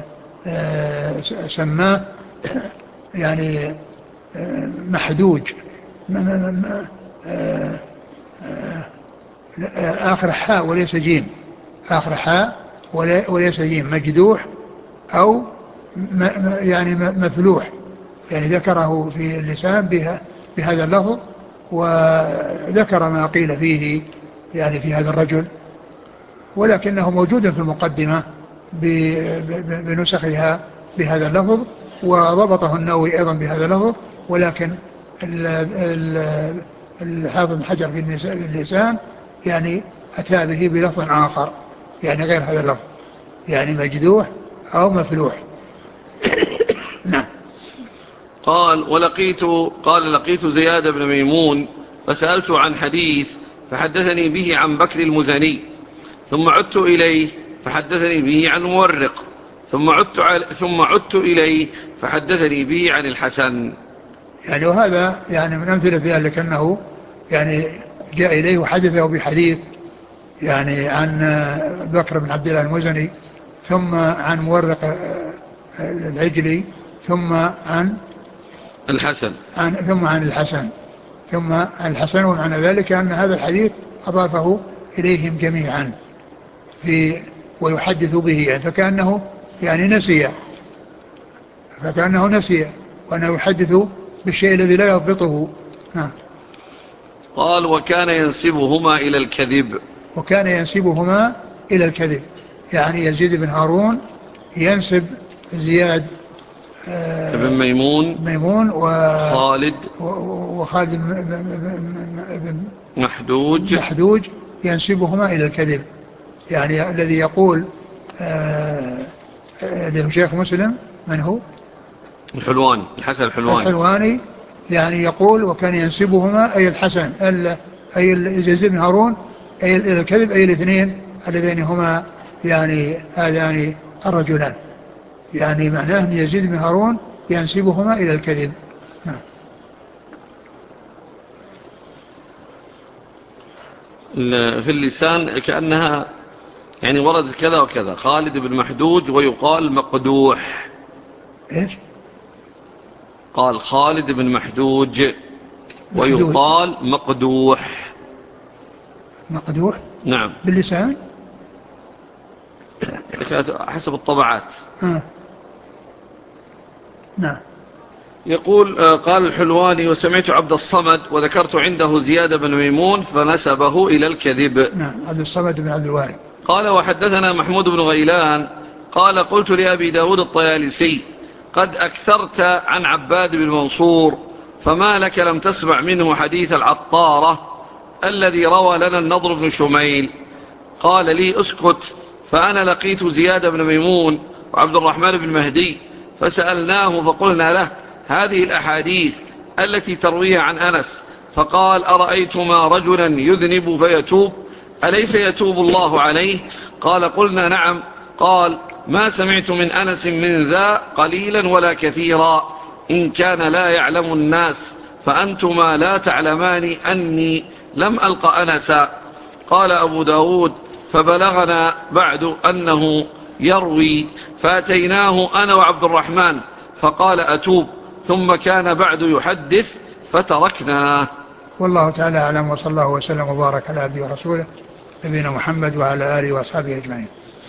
سماه يعني محدوج آخر حاء وليس جيم، آخر حاء وليس جيم، مجدوح أو يعني مفلوح، يعني ذكره في اللسان بهذا اللفظ، وذكر ما قيل فيه يعني في هذا الرجل، ولكنه موجود في المقدمة بنسخها بهذا اللفظ، وضبطه النووي أيضا بهذا اللفظ، ولكن الحافظ بن حجر في اللسان يعني أتى به بلفظ آخر يعني غير هذا اللفظ، يعني مجدوح أو مفلوح. نعم. قال ولقيت قال لقيت زياد بن ميمون فسألت عن حديث فحدثني به عن بكر المزني، ثم عدت إليه فحدثني به عن مورق، ثم عدت, ثم عدت إليه فحدثني به عن الحسن. يعني وهذا يعني من أمثلة ذلك أنه يعني جاء إليه وحدثه بحديث يعني عن بكر بن عبد الله المزني، ثم عن مورق العجلي، ثم عن الحسن عن ثم عن الحسن ثم عن الحسن ومعنى ذلك أن هذا الحديث أضافه إليهم جميعا في ويحدث به يعني فكأنه يعني نسي فكأنه نسي وأنه يحدث بالشيء الذي لا يضبطه. نعم. قال وكان ينسبهما إلى الكذب. وكان ينسبهما إلى الكذب، يعني يزيد بن هارون ينسب زياد ابن ميمون ميمون وخالد وخالد بن محدوج محدوج ينسبهما إلى الكذب، يعني الذي يقول اللي هو شيخ مسلم من هو؟ الحلواني الحسن الحلواني الحلواني يعني يقول وكان ينسبهما أي الحسن أي يزيد بن هارون أي إلى الكذب، أي الاثنين اللذين هما يعني هذان الرجلان، يعني معناه أن يزيد بن هارون ينسبهما إلى الكذب. في اللسان كأنها يعني وردت كذا وكذا، خالد بن محدوج ويقال مقدوح. إيش؟ قال خالد بن محدوج ويقال مقدوح. مقدوح نعم باللسان حسب الطبعات. آه. نعم. يقول قال الحلواني وسمعت عبد الصمد وذكرت عنده زياد بن ميمون فنسبه إلى الكذب. نعم عبد الصمد بن عبد الوارث. قال وحدثنا محمود بن غيلان قال قلت لأبي داود الطيالسي قد أكثرت عن عباد بن منصور فما لك لم تسمع منه حديث العطارة الذي روى لنا النضر بن شميل؟ قال لي اسكت، فأنا لقيت زياد بن ميمون وعبد الرحمن بن مهدي فسألناه فقلنا له هذه الأحاديث التي ترويها عن أنس، فقال أرأيتما رجلا يذنب فيتوب أليس يتوب الله عليه؟ قال قلنا نعم. قال ما سمعت من أنس من ذا قليلا ولا كثيرا، إن كان لا يعلم الناس فأنتما لا تعلمان أني لم ألق أنسا. قال أبو داود فبلغنا بعد أنه يروي فأتيناه أنا وعبد الرحمن فقال أتوب، ثم كان بعد يحدث فتركناه. والله تعالى أعلم، وصلى الله وسلم وبارك على عبده ورسوله نبينا محمد وعلى آله وأصحابه أجمعين.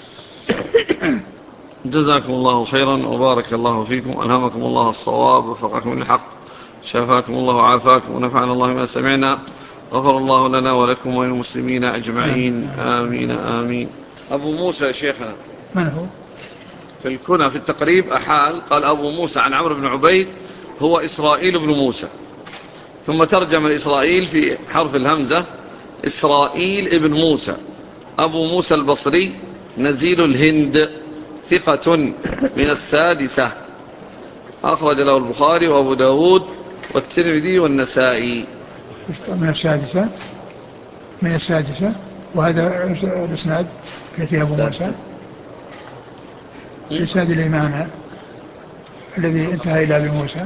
جزاكم الله خيرا وبارك الله فيكم، ألهمكم الله الصواب وفقكم للحق، شفاكم الله وعافاكم ونفعنا الله ما سمعنا، غفر الله لنا ولكم وللمسلمين أجمعين، آمين آمين. أبو موسى يا شيخنا من هو؟ في الكنى في التقريب أحال قال أبو موسى عن عمرو بن عبيد هو إسرائيل بن موسى، ثم ترجم الإسرائيل في حرف الهمزة إسرائيل ابن موسى. أبو موسى البصري نزيل الهند، ثقة من السادسة، أخرج له البخاري وأبو داود والترمذي والنسائي. من السادسة، من السادسة. وهذا الإسناد الذي أبو موسى الإسناد اللي معنا الذي انتهى إلى أبي موسى،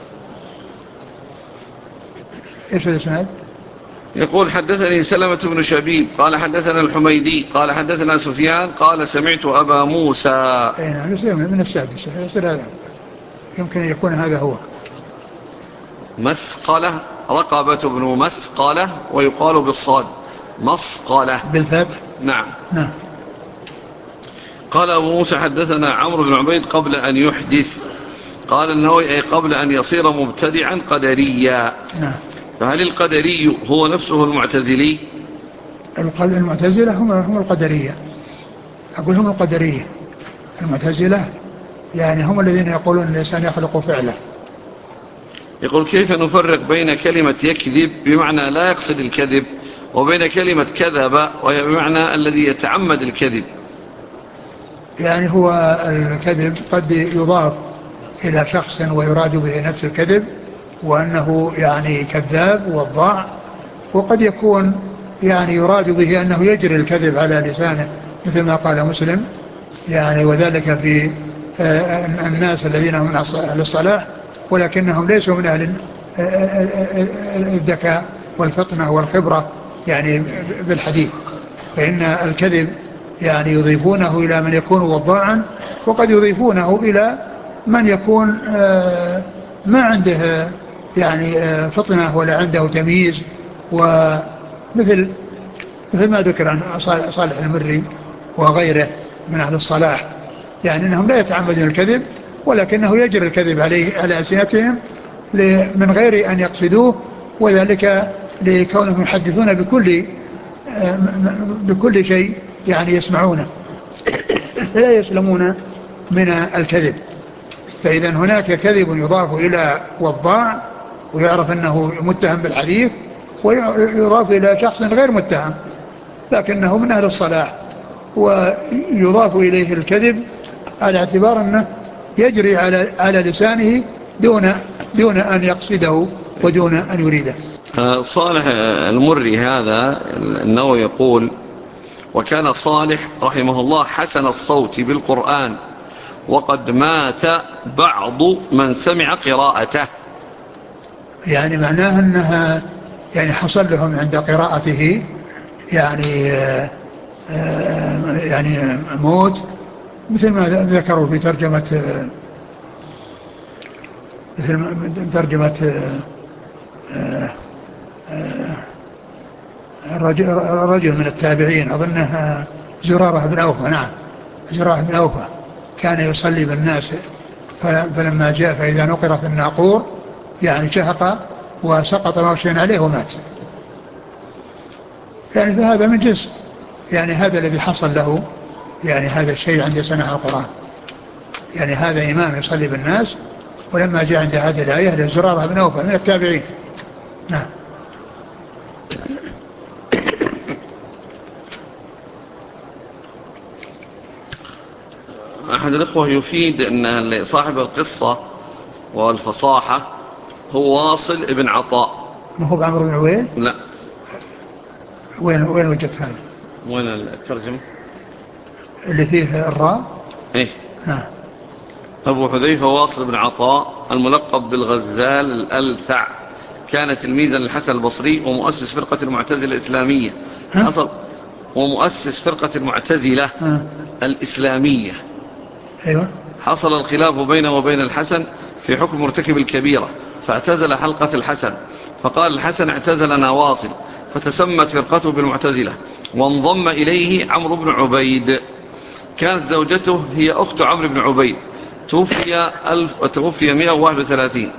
إيش الإسناد؟ يقول حدثني سلمة بن شبيب قال حدثنا الحميدي قال حدثنا سفيان قال سمعت أبا موسى. أي نعم، يصير من السادسة، يصير هذا، يمكن أن يكون هذا هو. مسقلة، رقبة بن مسقلة، ويقال بالصاد مسقلة بالفتح. نعم. نعم. قال أبو موسى حدثنا عمرو بن عبيد قبل أن يحدث، قال النووي أي قبل أن يصير مبتدعا قدريا. نعم. فهل القدري هو نفسه المعتزلي؟ المعتزلة هم هم القدرية، أقول هم القدرية. المعتزلة يعني هم الذين يقولون أن الإنسان يخلق فعله. يقول كيف نفرق بين كلمة يكذب بمعنى لا يقصد الكذب وبين كلمة كذب وهي بمعنى الذي يتعمد الكذب؟ يعني هو الكذب قد يضاف إلى شخص ويراد به نفس الكذب وأنه يعني كذاب وضاع، وقد يكون يعني يراد به أنه يجري الكذب على لسانه مثل ما قال مسلم يعني، وذلك في الناس الذين هم من أهل الصلاح ولكنهم ليسوا من أهل الذكاء والفطنة والخبرة يعني بالحديث. فإن الكذب يعني يضيفونه إلى من يكون وضاعا، وقد يضيفونه إلى من يكون ما عنده يعني فطنة ولا عنده تمييز، ومثل مثل ما ذكر عن صالح المري وغيره من أهل الصلاح، يعني أنهم لا يتعمدون الكذب ولكنه يجري الكذب عليه على ألسنتهم من غير أن يقصدوه، وذلك لكونهم يحدثون بكل بكل شيء يعني يسمعونه لا يسلمون من الكذب. فإذا هناك كذب يضاف إلى وضاع ويعرف أنه متهم بالحديث، ويضاف إلى شخص غير متهم لكنه من أهل الصلاح، ويضاف إليه الكذب على اعتبار أنه يجري على على لسانه دون دون أن يقصده ودون أن يريده. صالح المري هذا النووي يقول وكان صالح رحمه الله حسن الصوت بالقرآن وقد مات بعض من سمع قراءته. يعني معناه أنها يعني حصل لهم عند قراءته يعني يعني موت، مثل ما ذكروا في ترجمة مثل ترجمة رجل من التابعين أظنه زرارة بن أوفى. نعم، زرارة بن أوفى كان يصلي بالناس فلما جاء فإذا نقر في الناقور يعني شهق وسقط مغشيا عليه ومات. يعني فهذا من جنس يعني هذا الذي حصل له يعني هذا الشيء عند سماع القرآن. يعني هذا إمام يصلي بالناس ولما جاء عند هذه الآية لزرارة بن أوفى من التابعين. نعم. أحد الأخوة يفيد أن صاحب القصة والفصاحة هو واصل ابن عطاء. ما هو بعمر بن عويل؟ لا. وين وين وجدت هذا؟ وين الترجمة اللي فيه الراء؟ إيه. نعم. أبو حذيفة واصل بن عطاء الملقب بالغزال الألثع كان تلميذا للحسن البصري ومؤسس فرقة المعتزلة الإسلامية. أصل ومؤسس فرقة المعتزلة ها؟ الإسلامية. أيوة. حصل الخلاف بينه وبين الحسن في حكم مرتكب الكبيرة، فاعتزل حلقة الحسن، فقال الحسن اعتزلنا واصل، فتسمت فرقته بالمعتزلة، وانضم إليه عمرو بن عبيد. كانت زوجته هي أخت عمرو بن عبيد، توفي, ألف توفي مئة وواحد وثلاثين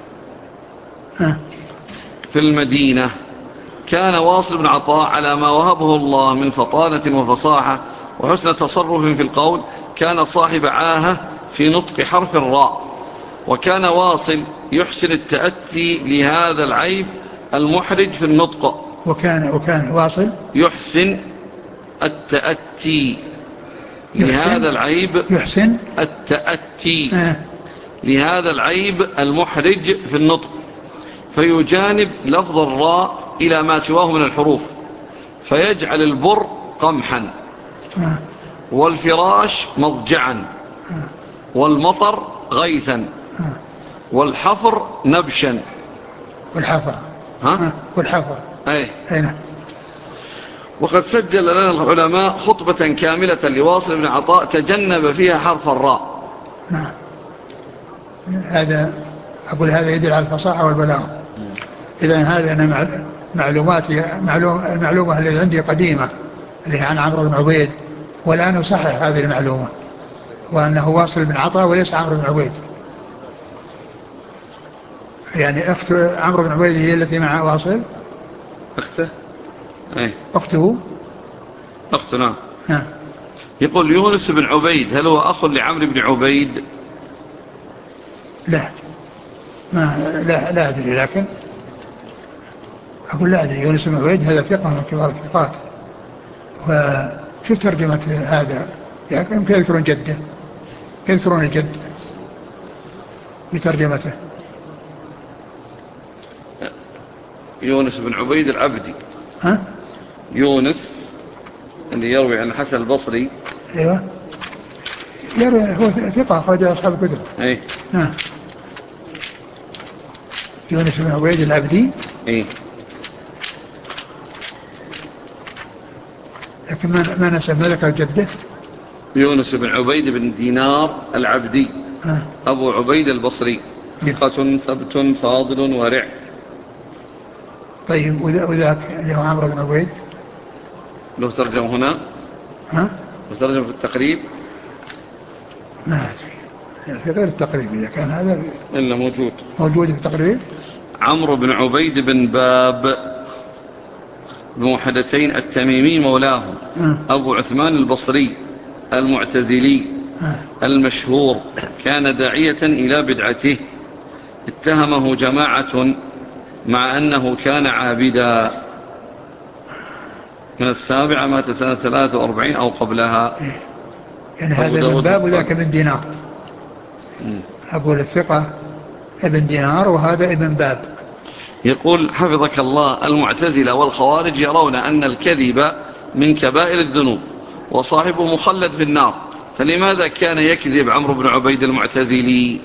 في المدينة. كان واصل بن عطاء على ما وهبه الله من فطانة وفصاحة وحسن تصرف في القول، كان صاحب عاهة في نطق حرف الراء، وكان واصل يحسن التأتي لهذا العيب المحرج في النطق. وكان وكان واصل يحسن التأتي لهذا العيب يحسن التأتي آه. لهذا العيب المحرج في النطق، فيجانب لفظ الراء إلى ما سواه من الحروف، فيجعل البر قمحا آه. والفراش مضجعا آه. والمطر غيثا آه. والحفر نبشا. والحفر ها؟ آه. والحفر أي. أين. وقد سجل لنا العلماء خطبة كاملة لواصل بن عطاء تجنب فيها حرف الراء. نعم. هذا أقول هذا يدل على الفصاحة والبلاغة. إذن هذا أنا معلوماتي معلوم المعلومة التي عندي قديمة اللي هي عن عمرو بن عبيد، والآن أصحح هذه المعلومة وأنه واصل بن عطاء وليس عمرو بن عبيد. يعني أخت عمرو بن عبيد هي التي مع واصل. أخته أي. أخته أخته نعم. نعم. يقول يونس بن عبيد هل هو أخ لعمرو بن عبيد؟ لا ما لا لا أدري، لكن أقول لا أدري. يونس بن عبيد هذا ثقة من كبار الثقات، وشوف ترجمة هذا يمكن يذكرون جده، يذكرون الجد بترجمته. يونس بن عبيد العبدي. ها؟ يونس اللي يروي عن الحسن البصري. ايوه يروي، هو ثقة أخرج أصحاب الكتب. اي نعم. يونس بن عبيد العبدي. اي لكن ما ما نسب، ما ذكر جده. يونس بن عبيد بن دينار العبدي. آه. أبو عبيد البصري، ثقة ثبت فاضل ورع. طيب وذاك اللي هو عمرو بن عبيد له ترجم هنا؟ ها؟ له ترجم في التقريب؟ ما أدري، يعني في غير التقريب إذا كان هذا إلا موجود موجود في التقريب. عمرو بن عبيد بن باب بموحدتين التميمي مولاه، آه. أبو عثمان البصري المعتزلي آه. المشهور، كان داعية إلى بدعته، اتهمه جماعة مع أنه كان عابدا. من السابعة مات سنة ثلاثة وأربعين أو قبلها. يعني هذا من باب وذاك من دينار. م. أقول الثقة ابن دينار وهذا ابن باب. يقول حفظك الله المعتزلة والخوارج يرون أن الكذب من كبائر الذنوب وصاحبه مخلد في النار، فلماذا كان يكذب عمرو بن عبيد المعتزلي؟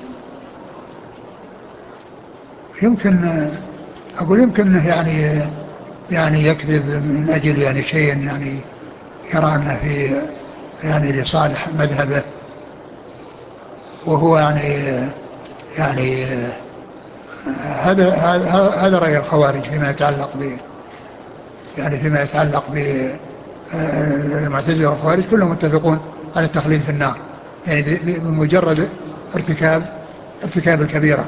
يمكن أقول يمكن يعني يعني يكذب من أجل يعني شيء يعني يرى أنه في يعني لصالح مذهبه، وهو يعني يعني هذا هذا هذا رأي الخوارج فيما يتعلق ب يعني فيما يتعلق ب المعتزلة والخوارج كلهم متفقون على التخليد في النار، يعني بمجرد ارتكاب ارتكاب الكبيرة.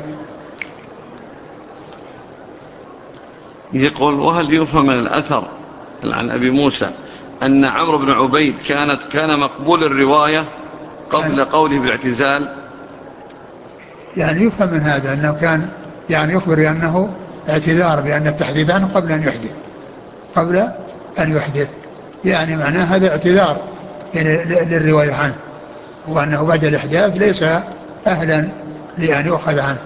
يقول وهل يفهم من الأثر عن أبي موسى أن عمرو بن عبيد كانت كان مقبول الرواية قبل قوله بالاعتزال؟ يعني يفهم من هذا أنه كان يعني يخبر بأنه اعتذار بأن التحديث عنه قبل أن يحدث قبل أن يحدث يعني معناه هذا اعتذار يعني للرواية عنه، وأنه بعد الإحداث ليس أهلا لأن يؤخذ عنه.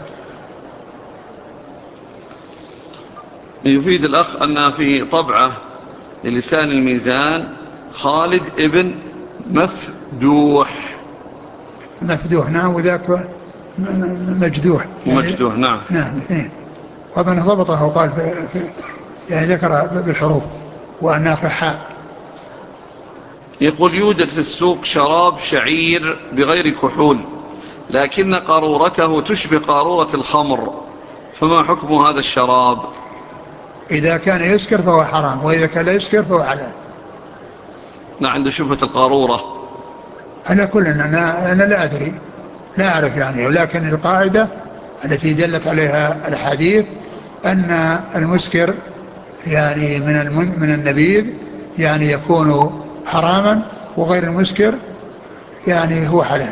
يفيد الأخ أن في طبعة للسان الميزان خالد ابن مفدوح. مفدوح نعم، وذاك مجدوح يعني مجدوح نعم. نعم اثنين. وأظن ضبطه وقال في في يعني ذكر بالحروف وأنها فحاء. يقول يوجد في السوق شراب شعير بغير كحول لكن قارورته تشبه قارورة الخمر، فما حكم هذا الشراب؟ إذا كان يسكر فهو حرام، وإذا كان لا يسكر فهو حلال. لا، عند شبهة القارورة. أنا كل أنا, أنا لا أدري، لا أعرف يعني، ولكن القاعدة التي دلت عليها الحديث أن المسكر يعني من من النبيذ يعني يكون حراما، وغير المسكر يعني هو حلال.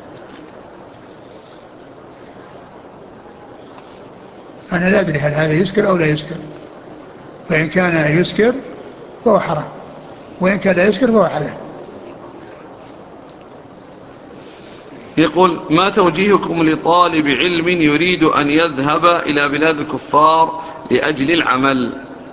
أنا لا أدري هل هذا يسكر أو لا يسكر، فإن كان يسكر فهو حرام، وإن كان لا يسكر فهو حلال. يقول: ما توجيهكم لطالب علم يريد أن يذهب إلى بلاد الكفار لأجل العمل؟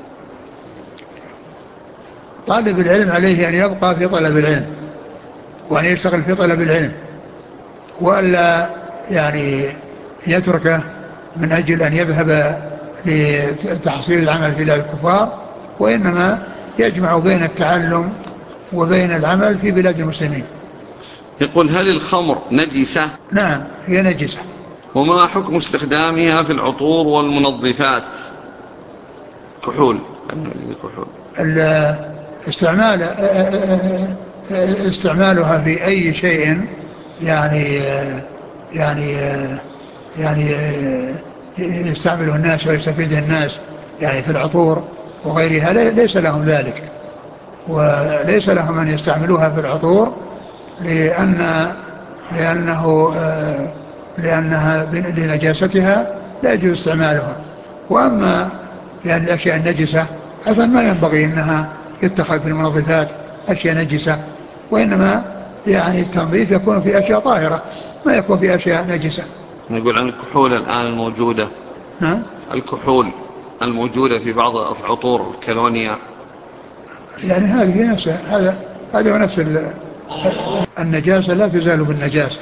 طالب العلم عليه أن يبقى في طلب العلم، وأن يشتغل في طلب العلم، وألا يعني يتركه من أجل أن يذهب لتحصيل العمل في بلاد الكفار، وإنما يجمع بين التعلم وبين العمل في بلاد المسلمين. يقول: هل الخمر نجسة؟ نعم، هي نجسة. وما حكم استخدامها في العطور والمنظفات؟ كحول كحول استعمال استعمالها في أي شيء يعني يعني يعني يستعمله الناس ويستفيد الناس يعني في العطور وغيرها ليس لهم ذلك، وليس لهم أن يستعملوها في العطور لأن لأنه لأنها لنجاستها لا يجوز استعمالها. وأما يعني الأشياء النجسة أيضا ما ينبغي أنها يتخذ في المنظفات أشياء نجسة، وإنما يعني التنظيف يكون في أشياء طاهرة، ما يكون في أشياء نجسة. نقول عن الكحول الآن الموجودة. نعم، الكحول الموجودة في بعض العطور الكالونيا، يعني هذه نفسها، هذا هذا نفس النجاسة لا تزال بالنجاسة.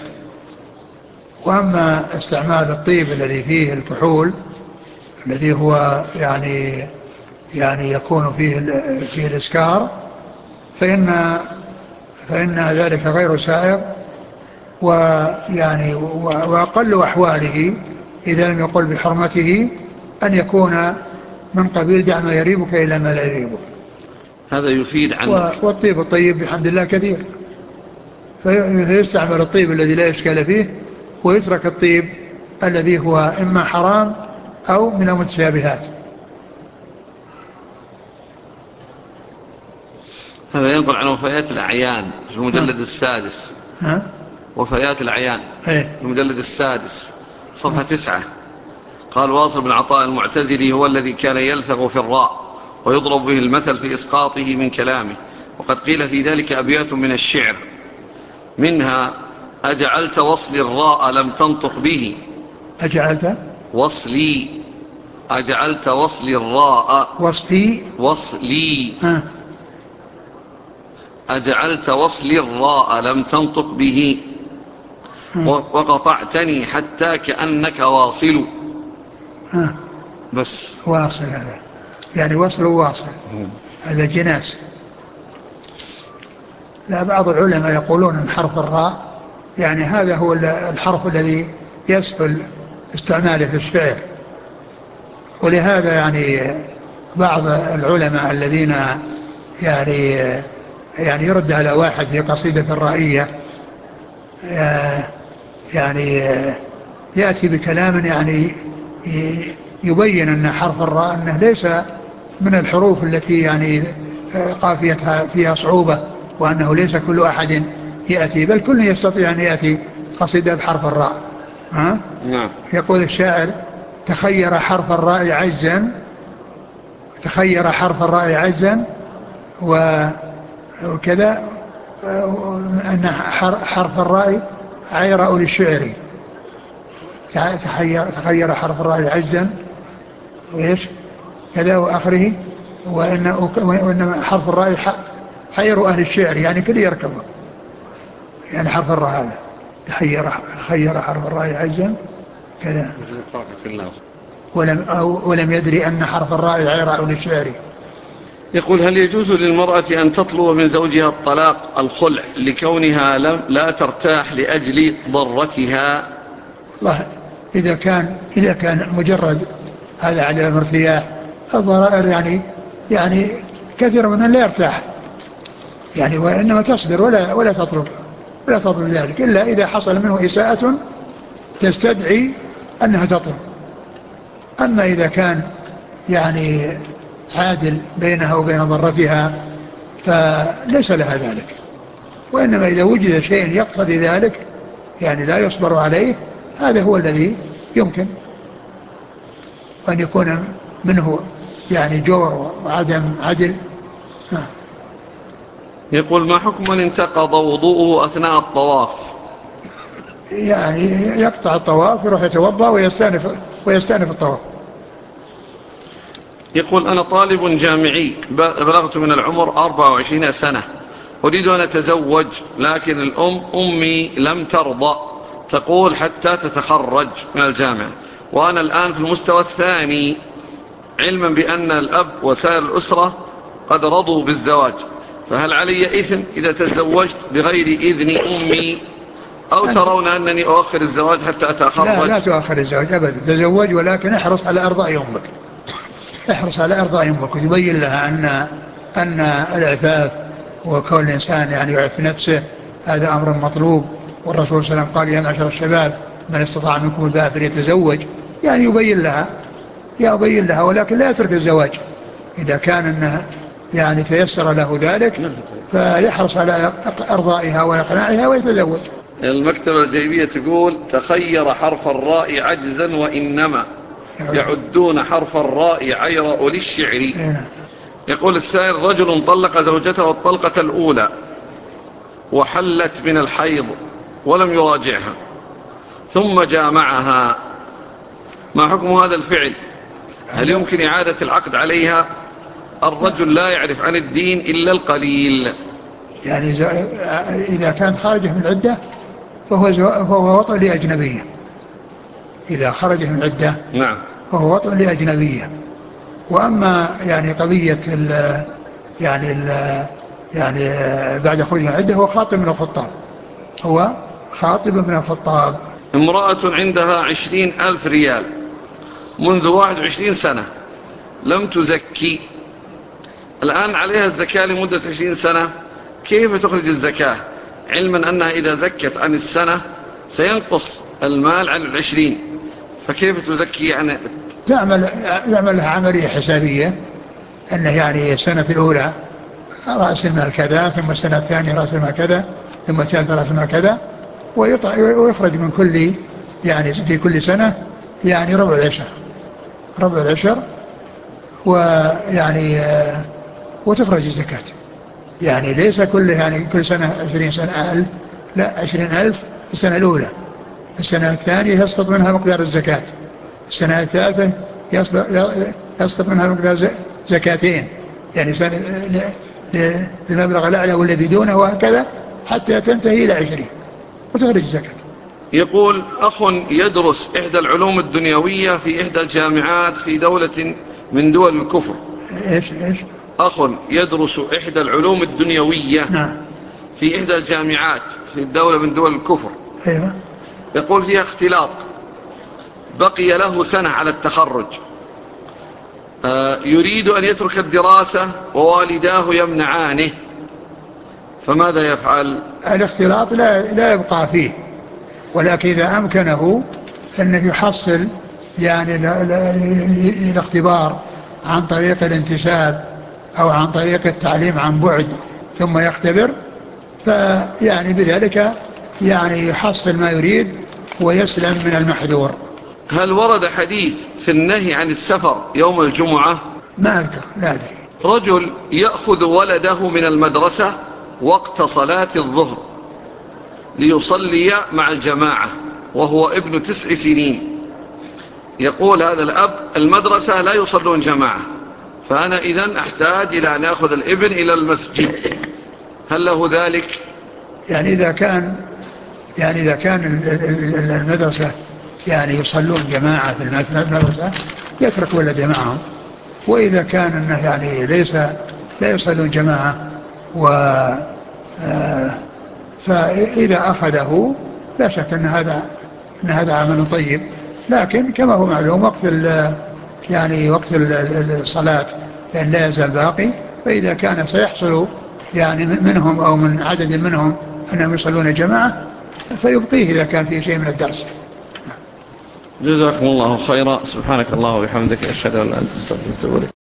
وأما استعمال الطيب الذي فيه الكحول الذي هو يعني يعني يكون فيه فيه الإسكار، فإن فإن ذلك غير سائغ، ويعني وأقل أحواله إذا لم يقل بحرمته أن يكون من قبيل دع ما يريبك إلى ما لا يريبك. هذا يفيد عنك. والطيب الطيب بحمد الله كثير، فيستعمل الطيب الذي لا إشكال فيه، ويترك الطيب الذي هو إما حرام أو من المتشابهات. هذا ينقل عن وفيات الأعيان في المجلد السادس. نعم، وفيات الأعيان ايه، في المجلد السادس صفحة تسعة. قال: واصل بن عطاء المعتزلي هو الذي كان يلثغ في الراء ويضرب به المثل في إسقاطه من كلامه، وقد قيل في ذلك أبيات من الشعر، منها: أجعلت وصلي الراء لم تنطق به. أجعلت وصلي أجعلت وصلي الراء وصفي وصلي آه. أجعلت وصلي الراء لم تنطق به، آه. وقطعتني حتى كأنك واصل. آه. بس واصل، هذا يعني وصل وواصل، هذا جناس. لا، بعض العلماء يقولون ان حرف الراء يعني هذا هو الحرف الذي يسهل استعماله في الشعر، ولهذا يعني بعض العلماء الذين يعني يعني يرد على واحد في قصيدة الرائية يعني يأتي بكلام يعني يبين أن حرف الراء أنه ليس من الحروف التي يعني قافيتها فيها صعوبة، وأنه ليس كل أحد يأتي، بل كل يستطيع أن يأتي قصيدة بحرف الراء. ها؟ نعم. يقول الشاعر: تخير حرف الراء عجزا تخير حرف الراء عجزا وكذا، أن حرف الراء عيراء للشعر. تخير حرف الراء عجزا وإيش كذا وآخره، وإن وإنما حرف الراء حير أهل الشعر، يعني كل يركبه، يعني حرف الراء هذا تخير خير حرف الراء عجزا كذا، ولم أو ولم يدري أن حرف الراء عيراء للشعر. يقول: هل يجوز للمرأة أن تطلب من زوجها الطلاق الخلع لكونها لم لا ترتاح لأجل ضرتها؟ والله إذا كان إذا كان مجرد هذا عدم ارتياح، الضرائر يعني يعني كثير من لا يرتاح يعني، وإنما تصبر ولا ولا تطلب ولا تطلب ذلك إلا إذا حصل منه إساءة تستدعي أنها تطلب. أما إذا كان يعني عادل بينها وبين ضرتها فليس لها ذلك، وإنما إذا وجد شيء يقتضي ذلك يعني لا يصبر عليه، هذا هو الذي يمكن أن يكون منه يعني جور وعدم عدل. يقول: ما حكم من انتقض وضوءه أثناء الطواف؟ يعني يقطع الطواف يروح يتوضأ ويستأنف ويستأنف الطواف. يقول: أنا طالب جامعي بلغت من العمر أربع وعشرين سنة، أريد أن أتزوج، لكن الأم أمي لم ترضى، تقول حتى تتخرج من الجامعة، وأنا الآن في المستوى الثاني، علما بأن الأب وسائر الأسرة قد رضوا بالزواج، فهل علي إثم إذا تزوجت بغير إذن أمي، أو ترون أنني أؤخر الزواج حتى أتخرج؟ لا لا تؤخر الزواج أبدا، تزوج، ولكن احرص على إرضاء أمك، احرص على إرضاء أمك وتبين لها أن أن العفاف وكون الإنسان يعني يعف نفسه هذا أمر مطلوب، والرسول صلى الله عليه وسلم قال: يا معشر الشباب من استطاع منكم الباء فليتزوج. يعني يبين لها يبين لها ولكن لا يترك الزواج إذا كان أنه يعني تيسر له ذلك، فيحرص على إرضائها وإقناعها ويتزوج. المكتبة الجيبية تقول: تخير حرف الراء عجزا وإنما يعدون حرف الراء عير أولي الشعر. يقول السائل: رجل طلق زوجته الطلقة الأولى وحلت من الحيض ولم يراجعها ثم جامعها، ما حكم هذا الفعل؟ هل يمكن إعادة العقد عليها؟ الرجل لا يعرف عن الدين إلا القليل. يعني إذا كانت خارجة من العدة فهو, فهو وطء لأجنبية. إذا خرج من العدة نعم فهو وطء لأجنبية. وأما يعني قضية ال يعني ال يعني بعد خروج من العدة هو خاطب من الخطاب، هو خاطب من الخطاب. امرأة عندها عشرين ألف ريال منذ واحد وعشرين سنة، لم تزكي، الآن عليها الزكاة لمدة عشرين سنة، كيف تخرج الزكاة علما أنها إذا زكت عن السنة سينقص المال عن العشرين، فكيف تزكي عن؟ تعمل يعمل لها عملية حسابية، أنه يعني السنة الأولى رأس المال كذا، ثم السنة الثانية رأس المال كذا، ثم الثالثة رأس المال كذا، ويخرج من كل يعني في كل سنة يعني ربع العشر ربع العشر ويعني وتخرج الزكاة. يعني ليس كل يعني كل سنة عشرين سنة ألف، لا عشرين ألف في السنة الأولى، في السنة الثانية يسقط منها مقدار الزكاة، السنة الثالثة يسقط منها مقدار زكاتين، يعني سنة للمبلغ الأعلى والذي دونه، وهكذا حتى تنتهي إلى عشرين وتخرج الزكاة. يقول: أخ يدرس إحدى العلوم الدنيوية في إحدى الجامعات في دولة من دول الكفر. إيش إيش أخ يدرس إحدى العلوم الدنيوية نعم في إحدى الجامعات في الدولة من دول الكفر. أيوة. يقول: فيها اختلاط، بقي له سنة على التخرج، آه يريد أن يترك الدراسة ووالداه يمنعانه، فماذا يفعل؟ الاختلاط لا, لا يبقى فيه، ولكن إذا أمكنه أنه يحصل يعني الاختبار عن طريق الانتساب أو عن طريق التعليم عن بعد ثم يختبر، فيعني بذلك يعني يحصل ما يريد ويسلم من المحذور. هل ورد حديث في النهي عن السفر يوم الجمعة؟ ما أذكر، لا أدري. رجل يأخذ ولده من المدرسة وقت صلاة الظهر ليصلي مع الجماعة وهو ابن تسع سنين، يقول هذا الأب: المدرسة لا يصلون جماعة، فأنا إذن أحتاج إلى أن أخذ الابن إلى المسجد، هل له ذلك؟ يعني إذا كان يعني إذا كان المدرسة يعني يصلون جماعة في المدرسة يترك ولده معهم، وإذا كان أنه يعني ليس لا يصلون جماعة. و فإذا أخذه لا شك أن هذا أن هذا عمل طيب، لكن كما هو معلوم وقت يعني وقت الصلاة لأن لا يزال باقي، فإذا كان سيحصل يعني منهم أو من عدد منهم أنهم يصلون جماعة فيبقيه إذا كان فيه شيء من الدرس. جزاكم الله خيرا. سبحانك الله وبحمدك، أشهد أن لا إله إلا أنت، أستغفرك.